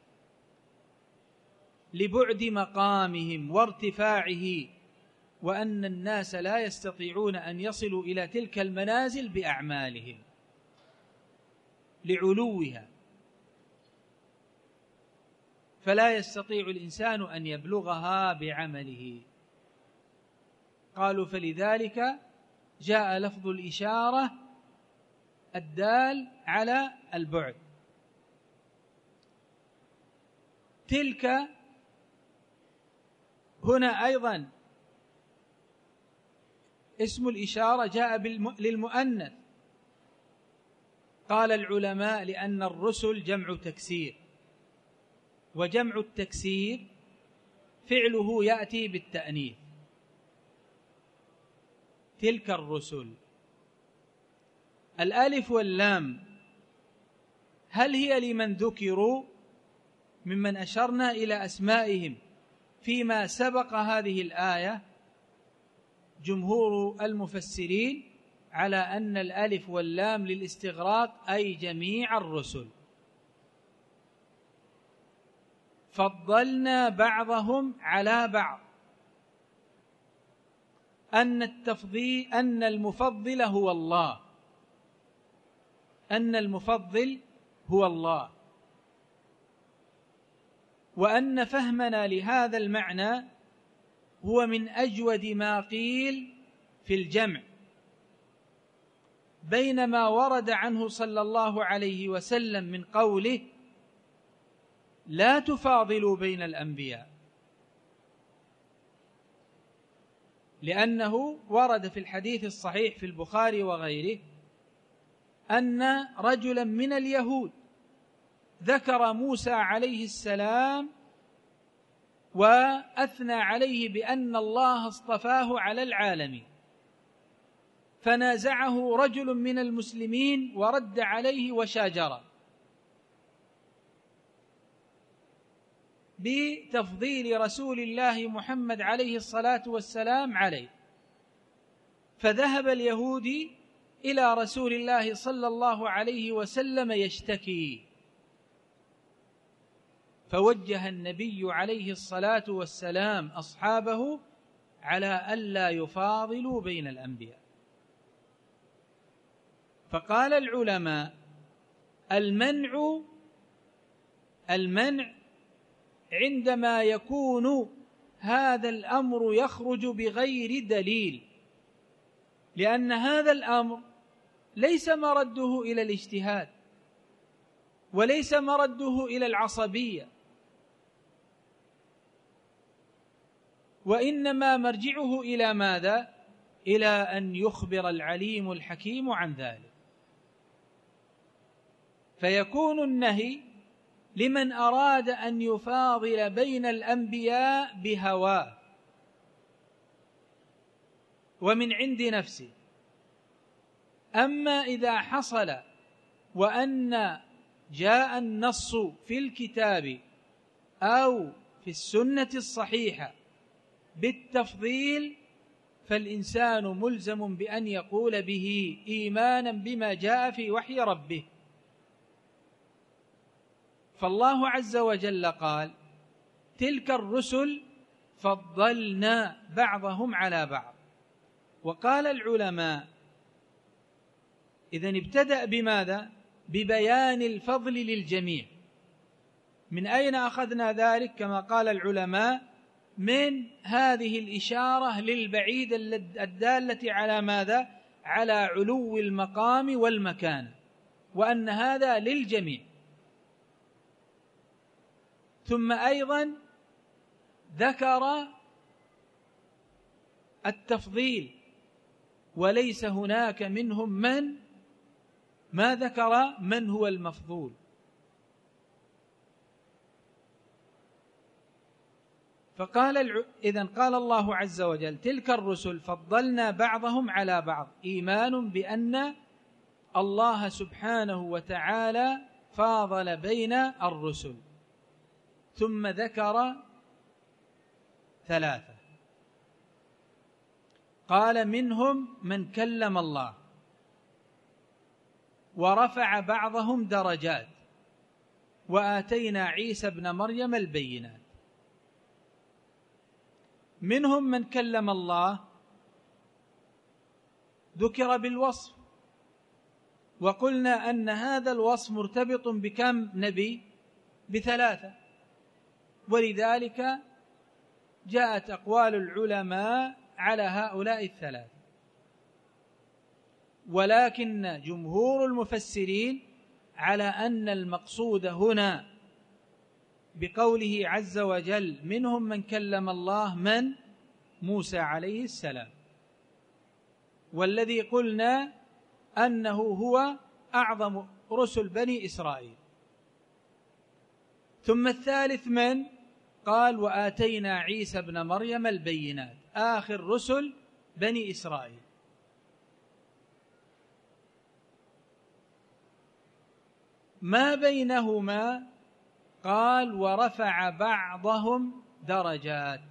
لبعد مقامهم وارتفاعه، وأن الناس لا يستطيعون أن يصلوا إلى تلك المنازل بأعمالهم لعلوها، فلا يستطيع الإنسان أن يبلغها بعمله. قالوا فلذلك جاء لفظ الإشارة الدال على البعد. تلك هنا أيضا اسم الإشارة جاء للمؤنث. قال العلماء لأن الرسل جمع تكسير، وجمع التكسير فعله يأتي بالتأنيث. تلك الرسل، الألف واللام هل هي لمن ذكروا ممن أشرنا إلى أسمائهم فيما سبق هذه الآية؟ جمهور المفسرين على أن الألف واللام للاستغراق أي جميع الرسل. فضلنا بعضهم على بعض، أن التفضيل أن المفضل هو الله، أن المفضل هو الله، وأن فهمنا لهذا المعنى هو من أجود ما قيل في الجمع بين ما ورد عنه صلى الله عليه وسلم من قوله لا تفاضلوا بين الأنبياء، لأنه ورد في الحديث الصحيح في البخاري وغيره أن رجلا من اليهود ذكر موسى عليه السلام وأثنى عليه بأن الله اصطفاه على العالمين، فنازعه رجل من المسلمين ورد عليه وشاجره بتفضيل رسول الله محمد عليه الصلاة والسلام عليه. فذهب اليهودي إلى رسول الله صلى الله عليه وسلم يشتكي، فوجه النبي عليه الصلاة والسلام أصحابه على ألا يفاضلوا بين الأنبياء. فقال العلماء المنع المنع عندما يكون هذا الأمر يخرج بغير دليل، لأن هذا الأمر ليس مرده إلى الاجتهاد وليس مرده إلى العصبية، وإنما مرجعه إلى ماذا؟ إلى أن يخبر العليم الحكيم عن ذلك، فيكون النهي لمن أراد أن يفاضل بين الأنبياء بهواه ومن عند نفسه. أما إذا حصل وأن جاء النص في الكتاب أو في السنة الصحيحة بالتفضيل، فالإنسان ملزم بأن يقول به إيمانا بما جاء في وحي ربه. فالله عز وجل قال تلك الرسل فضلنا بعضهم على بعض. وقال العلماء إذن ابتدأ بماذا؟ ببيان الفضل للجميع، من أين أخذنا ذلك؟ كما قال العلماء: من هذه الإشارة للبعيد الدالة على ماذا؟ على علو المقام والمكان، وأن هذا للجميع. ثم أيضا ذكر التفضيل، وليس هناك منهم من ما ذكر من هو المفضول. فقال إذن قال الله عز وجل: تلك الرسل فضلنا بعضهم على بعض، إيمان بأن الله سبحانه وتعالى فاضل بين الرسل. ثم ذكر ثلاثة، قال: منهم من كلم الله ورفع بعضهم درجات وآتينا عيسى ابن مريم البينات. منهم من كلم الله ذكر بالوصف، وقلنا أن هذا الوصف مرتبط بكم نبي؟ بثلاثة، ولذلك جاءت أقوال العلماء على هؤلاء الثلاثة. ولكن جمهور المفسرين على أن المقصود هنا بقوله عز وجل: منهم من كلم الله، من؟ موسى عليه السلام، والذي قلنا أنه هو أعظم رسل بني إسرائيل. ثم الثالث من؟ قال: وآتينا عيسى ابن مريم البينات، آخر رسل بني إسرائيل. ما بينهما قال: ورفع بعضهم درجات.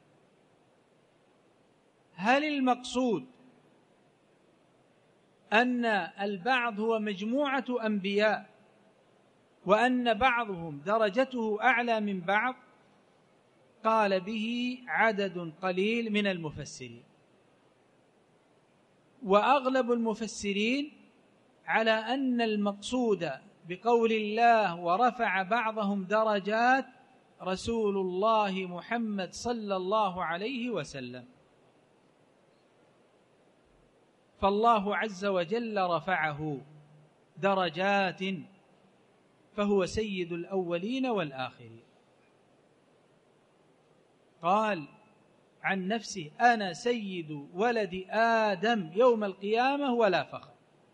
هل المقصود أن البعض هو مجموعة أنبياء وأن بعضهم درجته أعلى من بعض؟ قال به عدد قليل من المفسرين، وأغلب المفسرين على أن المقصود بقول الله ورفع بعضهم درجات رسول الله محمد صلى الله عليه وسلم. فالله عز وجل رفعه درجات، فهو سيد الأولين والآخرين. قال عن نفسه: أنا سيد ولد آدم يوم القيامة ولا فخر.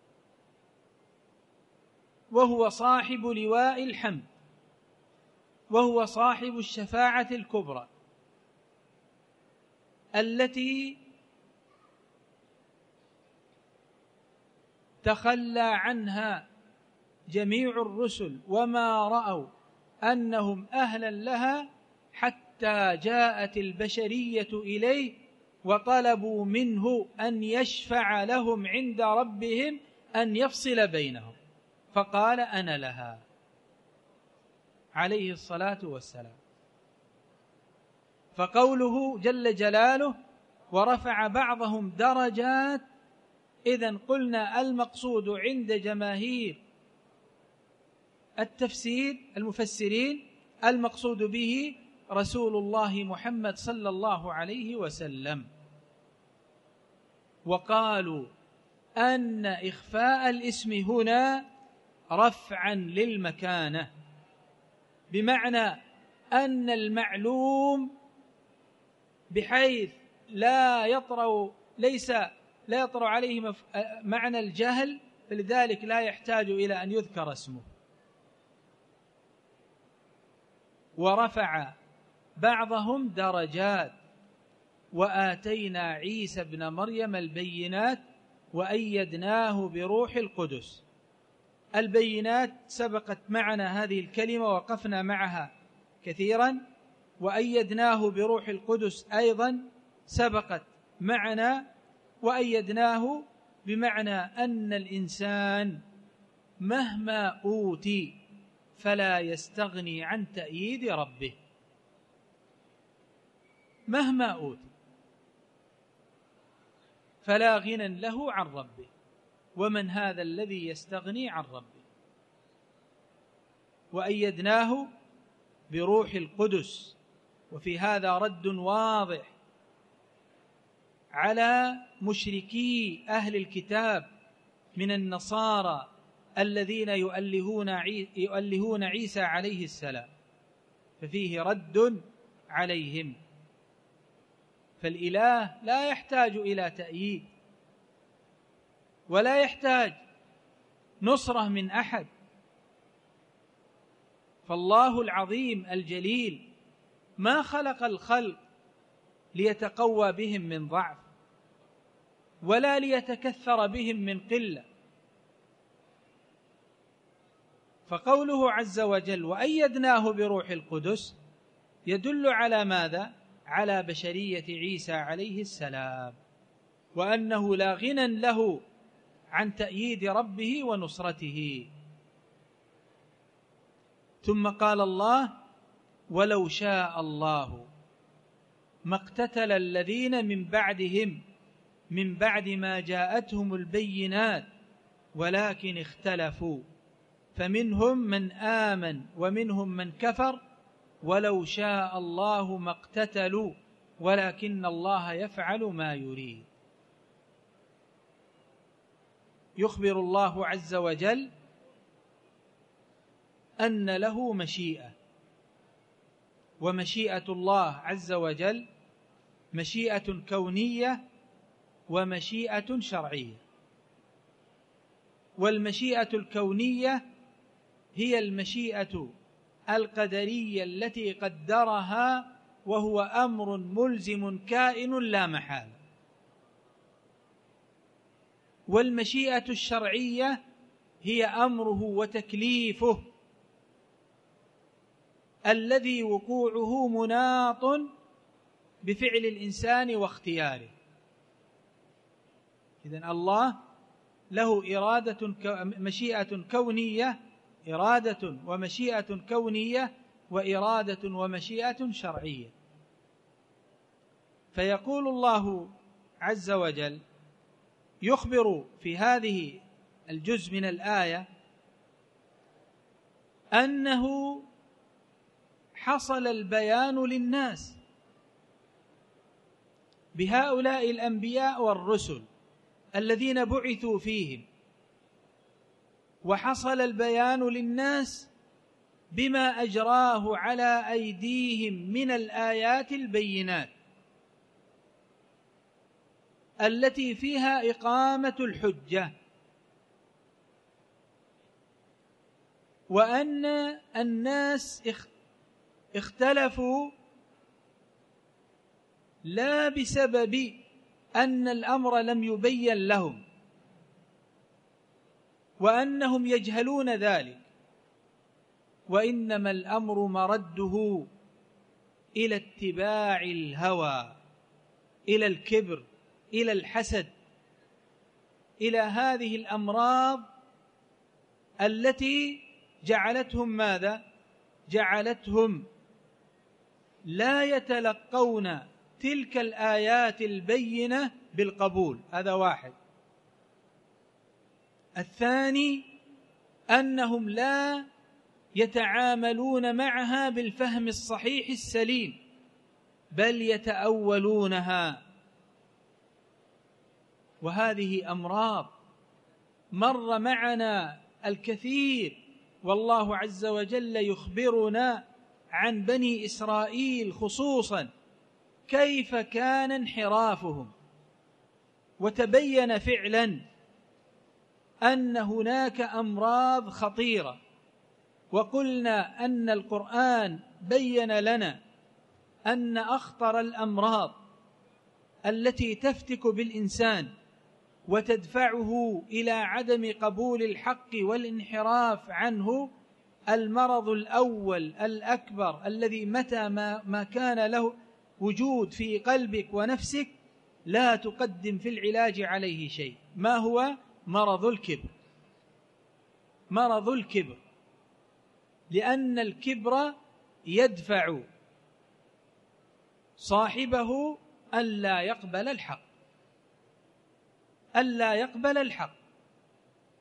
وهو صاحب لواء الحمد، وهو صاحب الشفاعة الكبرى التي تخلى عنها جميع الرسل وما رأوا أنهم أهلا لها، حتى جاءت البشرية إليه وطلبوا منه أن يشفع لهم عند ربهم أن يفصل بينهم، فقال: أنا لها، عليه الصلاة والسلام. فقوله جل جلاله: ورفع بعضهم درجات، إذن قلنا المقصود عند جماهير التفسير المفسرين المقصود به رسول الله محمد صلى الله عليه وسلم. وقالوا أن إخفاء الاسم هنا رفعا للمكانة، بمعنى أن المعلوم بحيث لا يطرأ ليس لا يطرأ عليه مف... معنى الجهل، فلذلك لا يحتاج إلى أن يذكر اسمه. ورفع بعضهم درجات وآتينا عيسى ابن مريم البينات وأيدناه بروح القدس. البينات سبقت معنا هذه الكلمة وقفنا معها كثيرا، وأيدناه بروح القدس أيضا سبقت معنا، وأيدناه بمعنى أن الإنسان مهما أوتي فلا يستغني عن تأييد ربه، مهما أوتي فلا غنى له عن ربه، ومن هذا الذي يستغني عن ربه؟ وأيدناه بروح القدس. وفي هذا رد واضح على مشركي أهل الكتاب من النصارى الذين يؤلهون يؤلهون عيسى عليه السلام، ففيه رد عليهم. فالإله لا يحتاج إلى تأييد ولا يحتاج نصرة من أحد، فالله العظيم الجليل ما خلق الخلق ليتقوى بهم من ضعف ولا ليتكثر بهم من قلة. فقوله عز وجل وأيدناه بروح القدس يدل على ماذا؟ على بشرية عيسى عليه السلام، وأنه لا غنى له عن تأييد ربه ونصرته. ثم قال الله ولو شاء الله ما اقتتل الذين من بعدهم من بعد ما جاءتهم البينات ولكن اختلفوا فمنهم من آمن ومنهم من كفر ولو شاء الله ما اقتتلوا ولكن الله يفعل ما يريد. يخبر الله عز وجل أن له مشيئة، ومشيئة الله عز وجل مشيئة كونية ومشيئة شرعية. والمشيئة الكونية هي المشيئة القدرية التي قدرها وهو أمر ملزم كائن لا محالة. والمشيئة الشرعية هي أمره وتكليفه الذي وقوعه مناط بفعل الإنسان واختياره. إذن الله له إرادة مشيئة كونية، إرادة ومشيئة كونية وإرادة ومشيئة شرعية. فيقول الله عز وجل يخبر في هذه الجزء من الآية أنه حصل البيان للناس بهؤلاء الأنبياء والرسل الذين بعثوا فيهم، وحصل البيان للناس بما أجراه على أيديهم من الآيات البينات التي فيها إقامة الحجة، وأن الناس اختلفوا لا بسبب أن الأمر لم يبين لهم وأنهم يجهلون ذلك، وإنما الأمر مرده إلى اتباع الهوى، إلى الكبر، إلى الحسد، إلى هذه الأمراض التي جعلتهم ماذا؟ جعلتهم لا يتلقون تلك الآيات البينة بالقبول. هذا واحد. الثاني أنهم لا يتعاملون معها بالفهم الصحيح السليم، بل يتأولونها. وهذه أمراض مر معنا الكثير، والله عز وجل يخبرنا عن بني إسرائيل خصوصا كيف كان انحرافهم. وتبين فعلا أن هناك أمراض خطيرة، وقلنا أن القرآن بين لنا أن أخطر الأمراض التي تفتك بالإنسان وتدفعه إلى عدم قبول الحق والانحراف عنه المرض الأول الأكبر الذي متى ما, ما كان له وجود في قلبك ونفسك لا تقدم في العلاج عليه شيء. ما هو؟ مرض الكبر. مرض الكبر، لأن الكبر يدفع صاحبه ألا يقبل الحق، ألا يقبل الحق،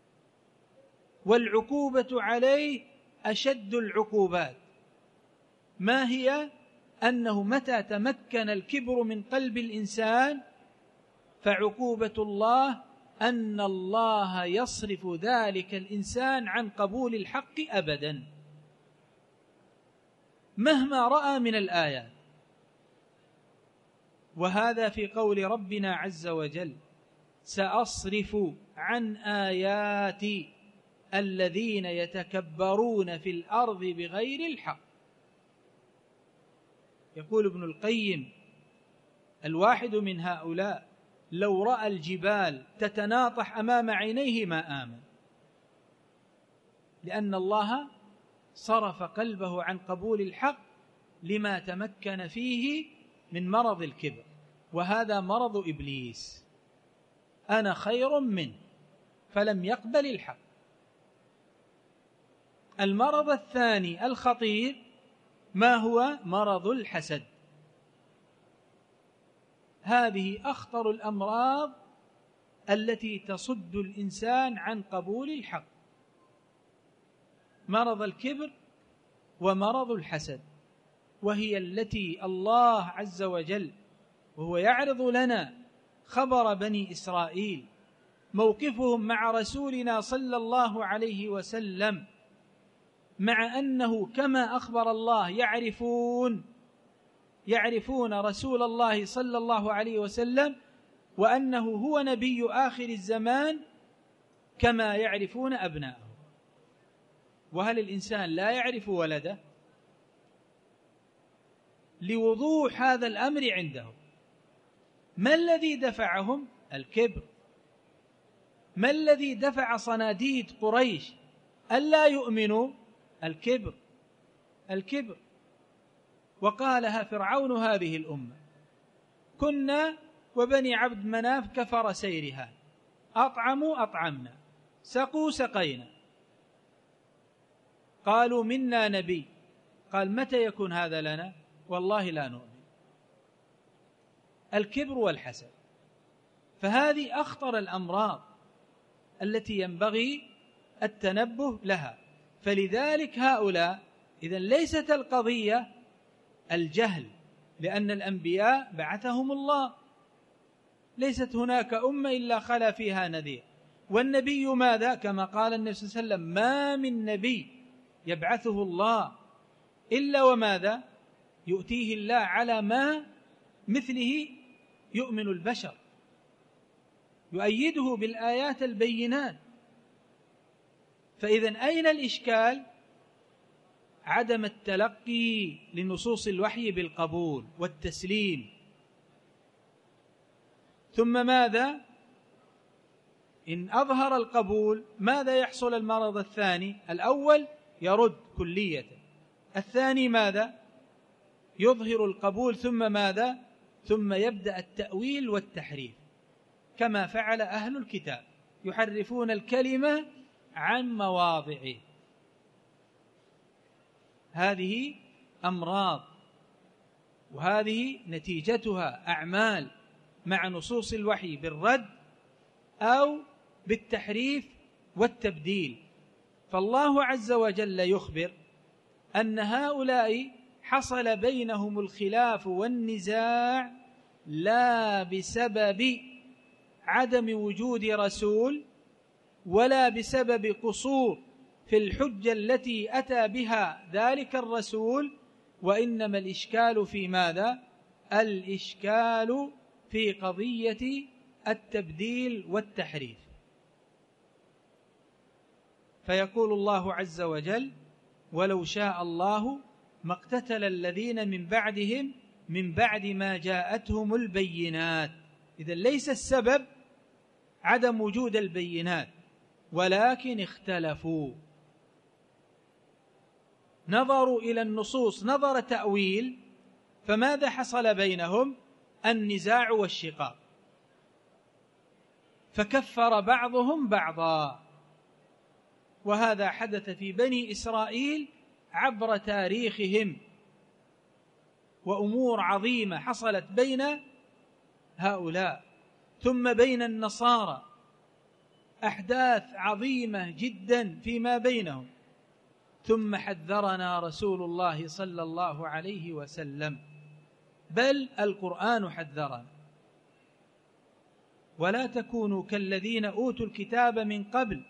والعقوبة عليه أشد العقوبات. ما هي؟ أنه متى تمكن الكبر من قلب الإنسان فعقوبة الله أن الله يصرف ذلك الإنسان عن قبول الحق أبدا مهما رأى من الآيات. وهذا في قول ربنا عز وجل: سأصرف عن آياتي الذين يتكبرون في الأرض بغير الحق. يقول ابن القيم: الواحد من هؤلاء لو رأى الجبال تتناطح أمام عينيه ما آمن، لأن الله صرف قلبه عن قبول الحق لما تمكن فيه من مرض الكبر، وهذا مرض إبليس، أنا خير منه، فلم يقبل الحق. المرض الثاني الخطير ما هو؟ مرض الحسد. هذه أخطر الأمراض التي تصد الإنسان عن قبول الحق، مرض الكبر ومرض الحسد، وهي التي الله عز وجل وهو يعرض لنا خبر بني إسرائيل موقفهم مع رسولنا صلى الله عليه وسلم، مع أنه كما أخبر الله يعرفون يعرفون رسول الله صلى الله عليه وسلم وأنه هو نبي آخر الزمان كما يعرفون أبناءه. وهل الإنسان لا يعرف ولده؟ لوضوح هذا الأمر عندهم. ما الذي دفعهم؟ الكبر. ما الذي دفع صناديد قريش ألا يؤمنوا؟ الكبر. الكبر. وقالها فرعون هذه الأمة: كنا وبني عبد مناف كفر سيرها، أطعموا أطعمنا، سقوا سقينا، قالوا منا نبي. قال: متى يكون هذا لنا؟ والله لا نؤمن. الكبر والحسد. فهذه أخطر الأمراض التي ينبغي التنبه لها. فلذلك هؤلاء إذن ليست القضية الجهل، لأن الأنبياء بعثهم الله، ليست هناك أمة إلا خلا فيها نذير. والنبي ماذا؟ كما قال النبي صلى الله عليه وسلم: ما من نبي يبعثه الله إلا وماذا؟ يؤتيه الله على ما مثله يؤمن البشر، يؤيده بالآيات البينات. فإذن أين الإشكال؟ عدم التلقي لنصوص الوحي بالقبول والتسليم. ثم ماذا؟ إن أظهر القبول ماذا يحصل؟ المرض الثاني، الأول يرد كلية، الثاني ماذا؟ يظهر القبول، ثم ماذا؟ ثم يبدأ التأويل والتحريف كما فعل أهل الكتاب، يحرفون الكلمة عن مواضعه. هذه أمراض، وهذه نتيجتها أعمال مع نصوص الوحي بالرد أو بالتحريف والتبديل. فالله عز وجل يخبر أن هؤلاء حصل بينهم الخلاف والنزاع لا بسبب عدم وجود رسول ولا بسبب قصور في الحجة التي أتى بها ذلك الرسول، وإنما الإشكال في ماذا؟ الإشكال في قضية التبديل والتحريف. فيقول الله عز وجل: ولو شاء الله ما اقتتل الذين من بعدهم من بعد ما جاءتهم البينات. إذن ليس السبب عدم وجود البينات، ولكن اختلفوا، نظروا إلى النصوص نظر تأويل، فماذا حصل بينهم؟ النزاع والشقاق، فكفر بعضهم بعضا. وهذا حدث في بني إسرائيل عبر تاريخهم، وأمور عظيمة حصلت بين هؤلاء. ثم بين النصارى أحداث عظيمة جدا فيما بينهم، ثم حذرنا رسول الله صلى الله عليه وسلم، بل القرآن حذرنا: ولا تكونوا كالذين أوتوا الكتاب من قبل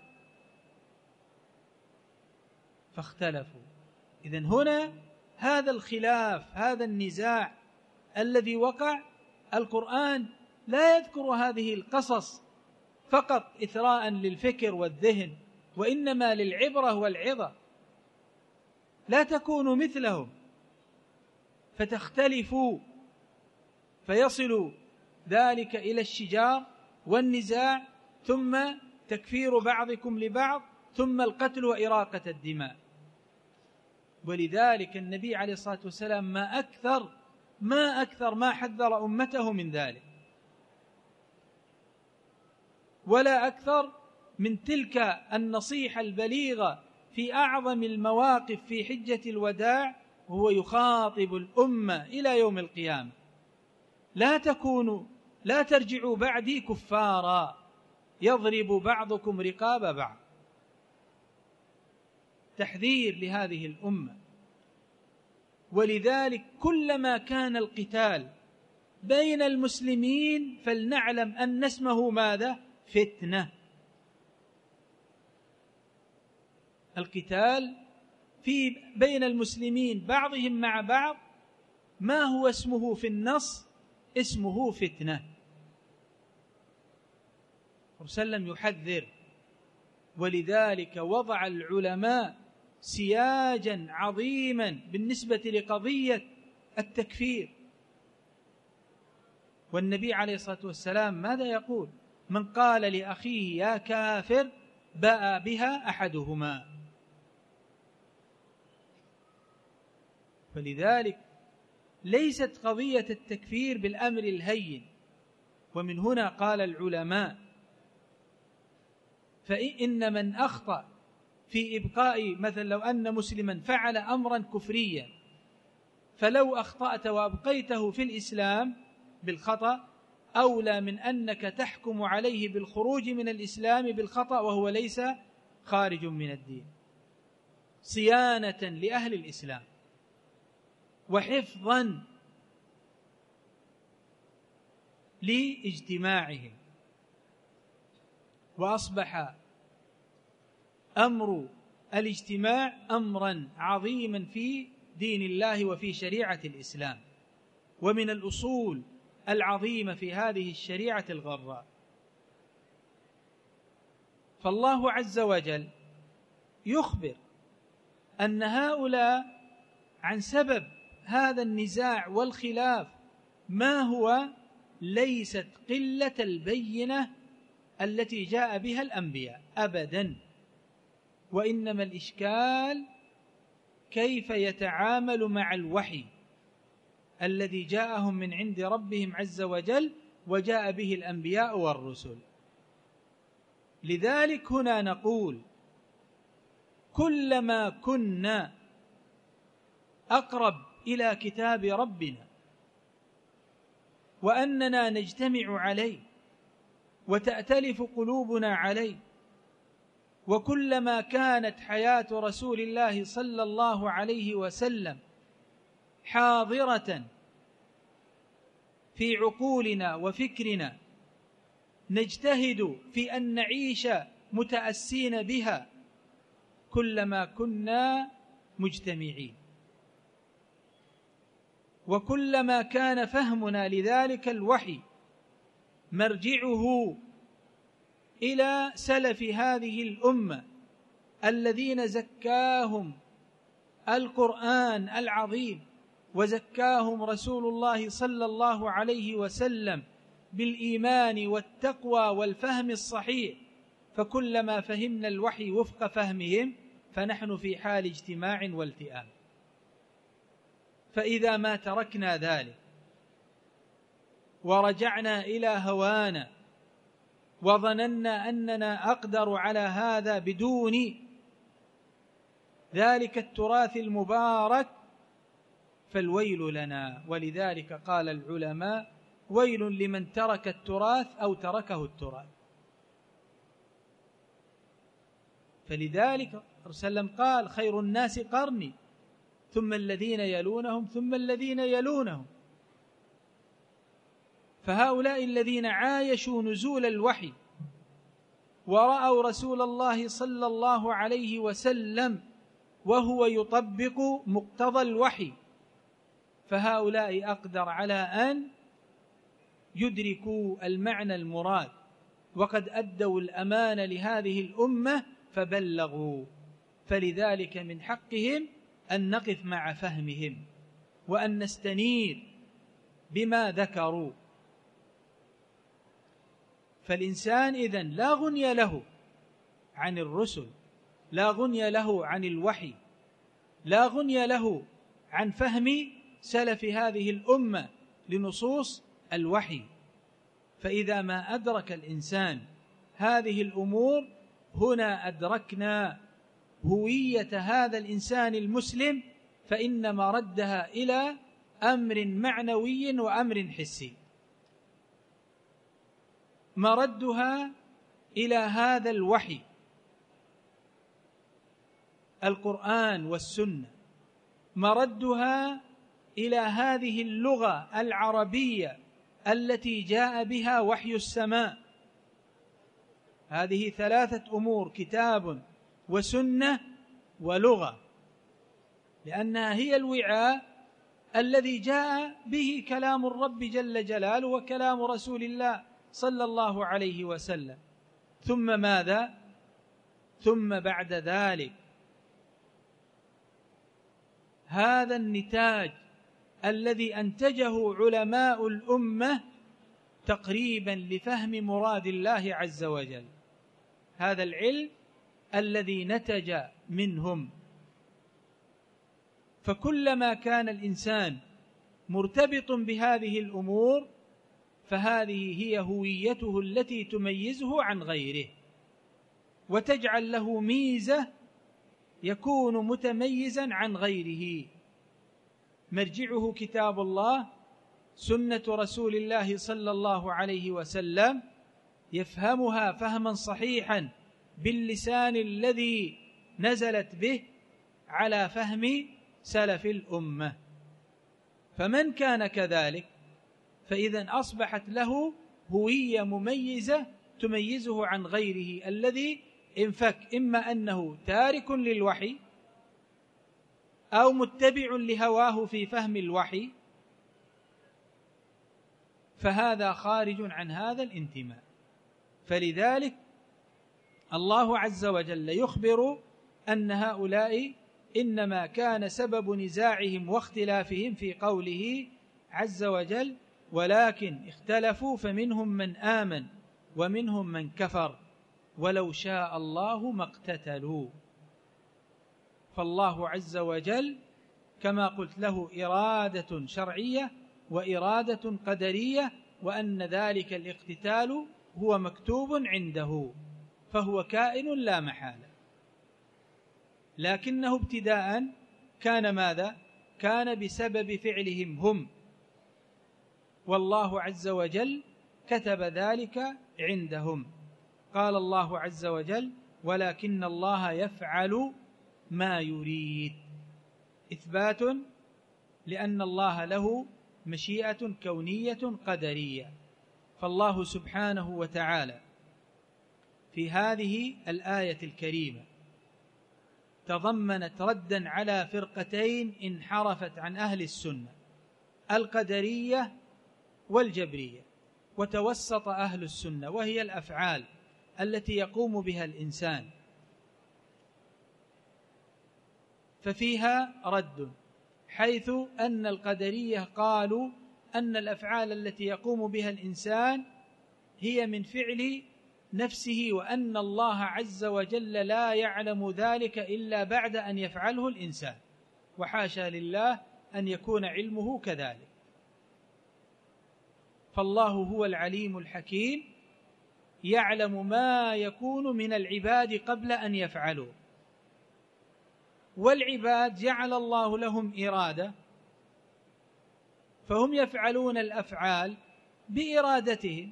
فاختلفوا. إذن هنا هذا الخلاف، هذا النزاع الذي وقع، القرآن لا يذكر هذه القصص فقط إثراء للفكر والذهن، وإنما للعبرة والعظة. لا تكونوا مثلهم فتختلفوا فيصل ذلك إلى الشجار والنزاع، ثم تكفير بعضكم لبعض، ثم القتل وإراقة الدماء. ولذلك النبي عليه الصلاة والسلام ما أكثر ما أكثر ما حذر أمته من ذلك، ولا أكثر من تلك النصيحة البليغة في أعظم المواقف في حجة الوداع، وهو يخاطب الأمة إلى يوم القيامة: لا تكونوا لا ترجعوا بعدي كفارا يضرب بعضكم رقاب بعض. تحذير لهذه الأمة. ولذلك كلما كان القتال بين المسلمين فلنعلم أن اسمه ماذا؟ فتنة. القتال في بين المسلمين بعضهم مع بعض ما هو اسمه في النص؟ اسمه فتنة. وسلم يحذر. ولذلك وضع العلماء سياجا عظيما بالنسبة لقضية التكفير. والنبي عليه الصلاة والسلام ماذا يقول؟ من قال لأخيه يا كافر باء بها أحدهما. فلذلك ليست قضية التكفير بالأمر الهين. ومن هنا قال العلماء: فإن من أخطأ في إبقاء، مثلا لو أن مسلما فعل أمرا كفريا، فلو أخطأت وأبقيته في الإسلام بالخطأ أولى من أنك تحكم عليه بالخروج من الإسلام بالخطأ وهو ليس خارج من الدين، صيانة لأهل الإسلام وحفظا لاجتماعهم. وأصبح أمر الاجتماع أمرا عظيما في دين الله وفي شريعة الإسلام، ومن الأصول العظيمة في هذه الشريعة الغراء. فالله عز وجل يخبر أن هؤلاء عن سبب هذا النزاع والخلاف ما هو ليست قلة البينة التي جاء بها الأنبياء أبدا، وإنما الإشكال كيف يتعامل مع الوحي الذي جاءهم من عند ربهم عز وجل وجاء به الأنبياء والرسل. لذلك هنا نقول: كلما كنا أقرب إلى كتاب ربنا وأننا نجتمع عليه وتأتلف قلوبنا عليه، وكلما كانت حياة رسول الله صلى الله عليه وسلم حاضرة في عقولنا وفكرنا، نجتهد في أن نعيش متأسين بها، كلما كنا مجتمعين، وكلما كان فهمنا لذلك الوحي مرجعه إلى سلف هذه الأمة الذين زكاهم القرآن العظيم وزكاهم رسول الله صلى الله عليه وسلم بالإيمان والتقوى والفهم الصحيح، فكلما فهمنا الوحي وفق فهمهم فنحن في حال اجتماع والتئام. فإذا ما تركنا ذلك ورجعنا إلى هوانا وظننا أننا أقدر على هذا بدون ذلك التراث المبارك فالويل لنا. ولذلك قال العلماء: ويل لمن ترك التراث أو تركه التراث. فلذلك وسلم قال خير الناس قرني ثم الذين يلونهم ثم الذين يلونهم. فهؤلاء الذين عايشوا نزول الوحي ورأوا رسول الله صلى الله عليه وسلم وهو يطبق مقتضى الوحي، فهؤلاء أقدر على أن يدركوا المعنى المراد، وقد أدوا الأمانة لهذه الأمة فبلغوا، فلذلك من حقهم أن نقف مع فهمهم وأن نستنير بما ذكروا. فالإنسان إذن لا غني له عن الرسل، لا غني له عن الوحي، لا غني له عن فهم سلف هذه الأمة لنصوص الوحي. فإذا ما أدرك الإنسان هذه الأمور هنا أدركنا هوية هذا الإنسان المسلم، فإن مردها إلى أمر معنوي وأمر حسي، مردها إلى هذا الوحي القرآن والسنة، مردها إلى هذه اللغة العربية التي جاء بها وحي السماء. هذه ثلاثة أمور: كتاب وسنة ولغة، لأنها هي الوعاء الذي جاء به كلام الرب جل جلاله وكلام رسول الله صلى الله عليه وسلم. ثم ماذا؟ ثم بعد ذلك هذا النتاج الذي أنتجه علماء الأمة تقريبا لفهم مراد الله عز وجل، هذا العلم الذي نتج منهم. فكلما كان الإنسان مرتبط بهذه الأمور فهذه هي هويته التي تميزه عن غيره وتجعل له ميزة يكون متميزا عن غيره. مرجعه كتاب الله، سنة رسول الله صلى الله عليه وسلم، يفهمها فهما صحيحا باللسان الذي نزلت به على فهم سلف الأمة. فمن كان كذلك فإذا أصبحت له هوية مميزة تميزه عن غيره الذي انفك، إما أنه تارك للوحي أو متبع لهواه في فهم الوحي، فهذا خارج عن هذا الانتماء. فلذلك الله عز وجل يخبر أن هؤلاء إنما كان سبب نزاعهم واختلافهم في قوله عز وجل: ولكن اختلفوا فمنهم من آمن ومنهم من كفر ولو شاء الله ما اقتتلوا. فالله عز وجل كما قلت له إرادة شرعية وإرادة قدرية، وأن ذلك الاقتتال هو مكتوب عنده فهو كائن لا محالة، لكنه ابتداء كان ماذا؟ كان بسبب فعلهم هم، والله عز وجل كتب ذلك عندهم. قال الله عز وجل: ولكن الله يفعل ما يريد، إثبات لأن الله له مشيئة كونية قدرية. فالله سبحانه وتعالى في هذه الآية الكريمة تضمنت ردا على فرقتين انحرفت عن أهل السنة، القدرية والجبرية، وتوسط أهل السنة وهي الأفعال التي يقوم بها الإنسان، ففيها رد، حيث أن القدرية قالوا أن الأفعال التي يقوم بها الإنسان هي من فعل نفسه، وأن الله عز وجل لا يعلم ذلك إلا بعد أن يفعله الإنسان، وحاشا لله أن يكون علمه كذلك. فالله هو العليم الحكيم، يعلم ما يكون من العباد قبل أن يفعلوا، والعباد جعل الله لهم إرادة، فهم يفعلون الأفعال بإرادتهم،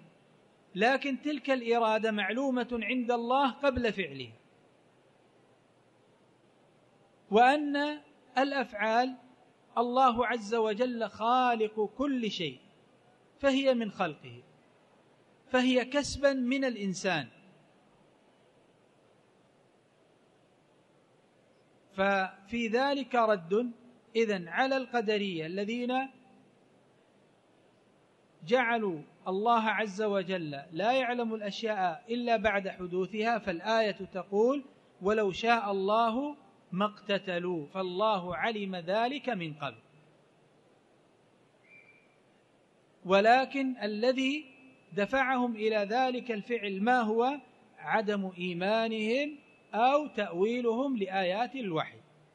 لكن تلك الإرادة معلومة عند الله قبل فعلها. وأن الأفعال الله عز وجل خالق كل شيء، فهي من خلقه، فهي كسبا من الإنسان. ففي ذلك رد إذن على القدرية الذين جعلوا الله عز وجل لا يعلم الأشياء إلا بعد حدوثها، فالآية تقول ولو شاء الله ما اقتتلوا، فالله علم ذلك من قبل. ولكن الذي دفعهم إلى ذلك الفعل ما هو؟ عدم إيمانهم أو تأويلهم لآيات الوحي.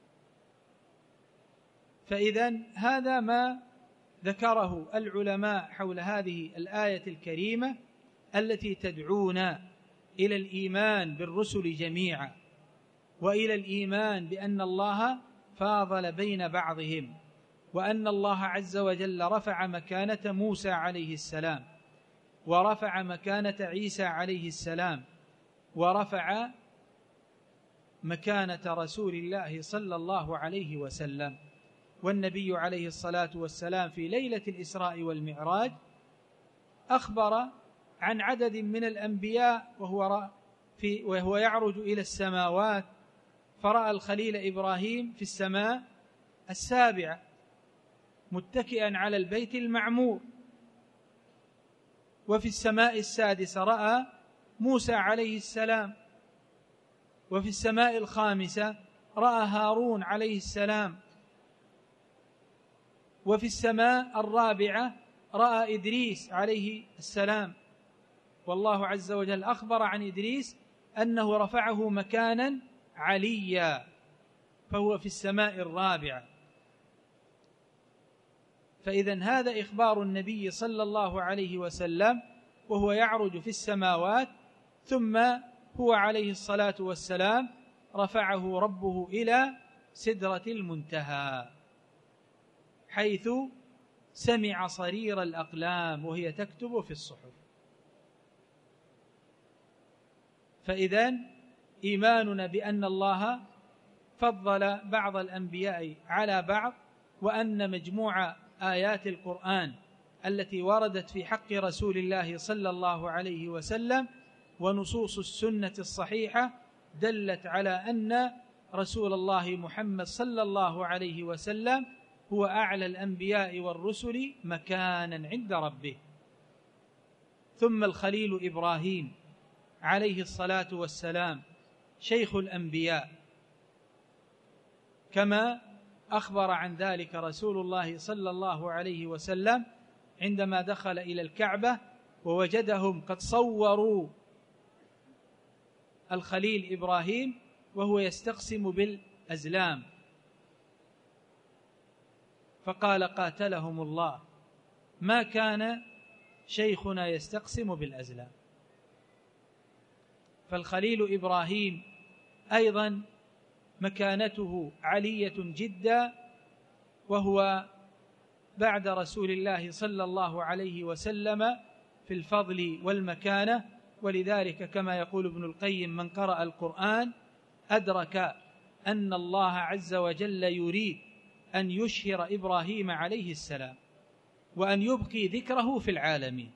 فإذن هذا ما ذكره العلماء حول هذه الآية الكريمة التي تدعونا إلى الإيمان بالرسل جميعا، وإلى الإيمان بأن الله فاضل بين بعضهم، وأن الله عز وجل رفع مكانة موسى عليه السلام، ورفع مكانة عيسى عليه السلام، ورفع مكانة رسول الله صلى الله عليه وسلم. والنبي عليه الصلاة والسلام في ليلة الإسراء والمعراج أخبر عن عدد من الأنبياء وهو, في وهو يعرج إلى السماوات، فرأى الخليل إبراهيم في السماء السابعة متكئا على البيت المعمور، وفي السماء السادسة رأى موسى عليه السلام، وفي السماء الخامسة رأى هارون عليه السلام، وفي السماء الرابعة رأى إدريس عليه السلام. والله عز وجل أخبر عن إدريس أنه رفعه مكانا عليا، فهو في السماء الرابعة. فإذن هذا إخبار النبي صلى الله عليه وسلم وهو يعرج في السماوات، ثم هو عليه الصلاة والسلام رفعه ربه إلى سدرة المنتهى، حيث سمع صرير الأقلام وهي تكتب في الصحف. فإذن إيماننا بأن الله فضل بعض الأنبياء على بعض، وأن مجموع آيات القرآن التي وردت في حق رسول الله صلى الله عليه وسلم ونصوص السنة الصحيحة دلت على أن رسول الله محمد صلى الله عليه وسلم هو أعلى الأنبياء والرسل مكانا عند ربه. ثم الخليل إبراهيم عليه الصلاة والسلام شيخ الأنبياء، كما أخبر عن ذلك رسول الله صلى الله عليه وسلم عندما دخل إلى الكعبة ووجدهم قد صوروا الخليل إبراهيم وهو يستقسم بالأزلام، فقال قاتلهم الله ما كان شيخنا يستقسم بالأزلام. فالخليل إبراهيم أيضا مكانته علية جدا، وهو بعد رسول الله صلى الله عليه وسلم في الفضل والمكانة. ولذلك كما يقول ابن القيم من قرأ القرآن أدرك أن الله عز وجل يريد أن يشهر إبراهيم عليه السلام وأن يبقي ذكره في العالمين.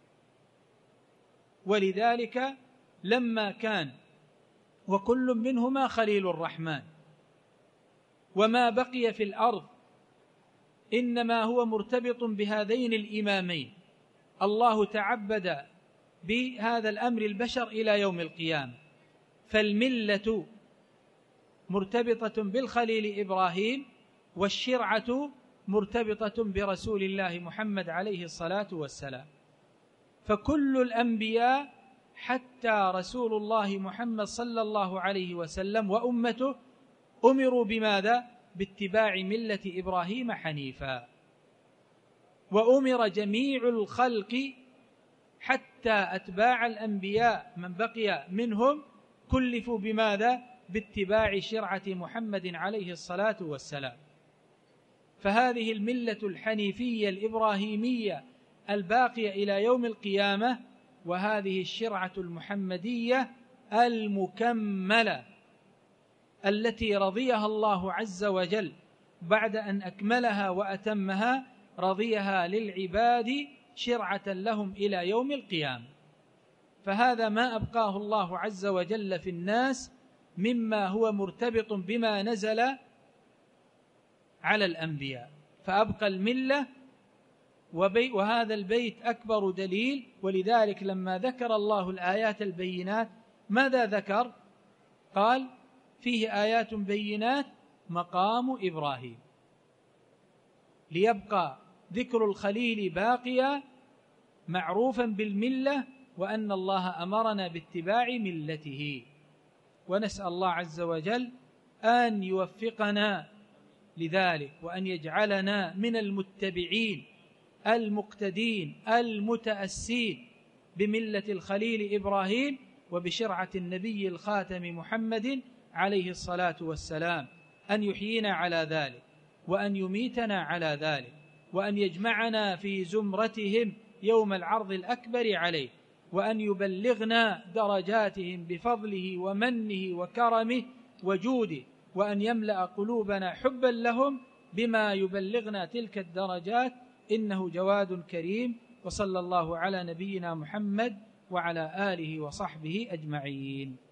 ولذلك لما كان وكل منهما خليل الرحمن وما بقي في الأرض إنما هو مرتبط بهذين الإمامين، الله تعبد بهذا الأمر البشر إلى يوم القيامة. فالملة مرتبطة بالخليل إبراهيم، والشرعة مرتبطة برسول الله محمد عليه الصلاة والسلام. فكل الأنبياء حتى رسول الله محمد صلى الله عليه وسلم وأمته أمروا بماذا؟ باتباع ملة إبراهيم حنيفا. وأمر جميع الخلق حتى أتباع الأنبياء من بقي منهم كلفوا بماذا؟ باتباع شرعة محمد عليه الصلاة والسلام. فهذه الملة الحنيفية الإبراهيمية الباقية إلى يوم القيامة، وهذه الشرعة المحمدية المكملة التي رضيها الله عز وجل بعد أن أكملها وأتمها، رضيها للعباد شرعة لهم إلى يوم القيامة. فهذا ما أبقاه الله عز وجل في الناس مما هو مرتبط بما نزل على الأنبياء، فأبقى الملة. وهذا البيت أكبر دليل. ولذلك لما ذكر الله الآيات البينات ماذا ذكر؟ قال فيه آيات بينات مقام إبراهيم، ليبقى ذكر الخليل باقيا معروفا بالملة، وأن الله أمرنا باتباع ملته. ونسأل الله عز وجل أن يوفقنا لذلك، وأن يجعلنا من المتبعين المقتدين المتأسين بملة الخليل إبراهيم وبشرعة النبي الخاتم محمد عليه الصلاة والسلام، أن يحيينا على ذلك وأن يميتنا على ذلك، وأن يجمعنا في زمرتهم يوم العرض الأكبر عليه، وأن يبلغنا درجاتهم بفضله ومنه وكرمه وجوده، وأن يملأ قلوبنا حبا لهم بما يبلغنا تلك الدرجات، إنه جواد كريم. وصلى الله على نبينا محمد وعلى آله وصحبه أجمعين.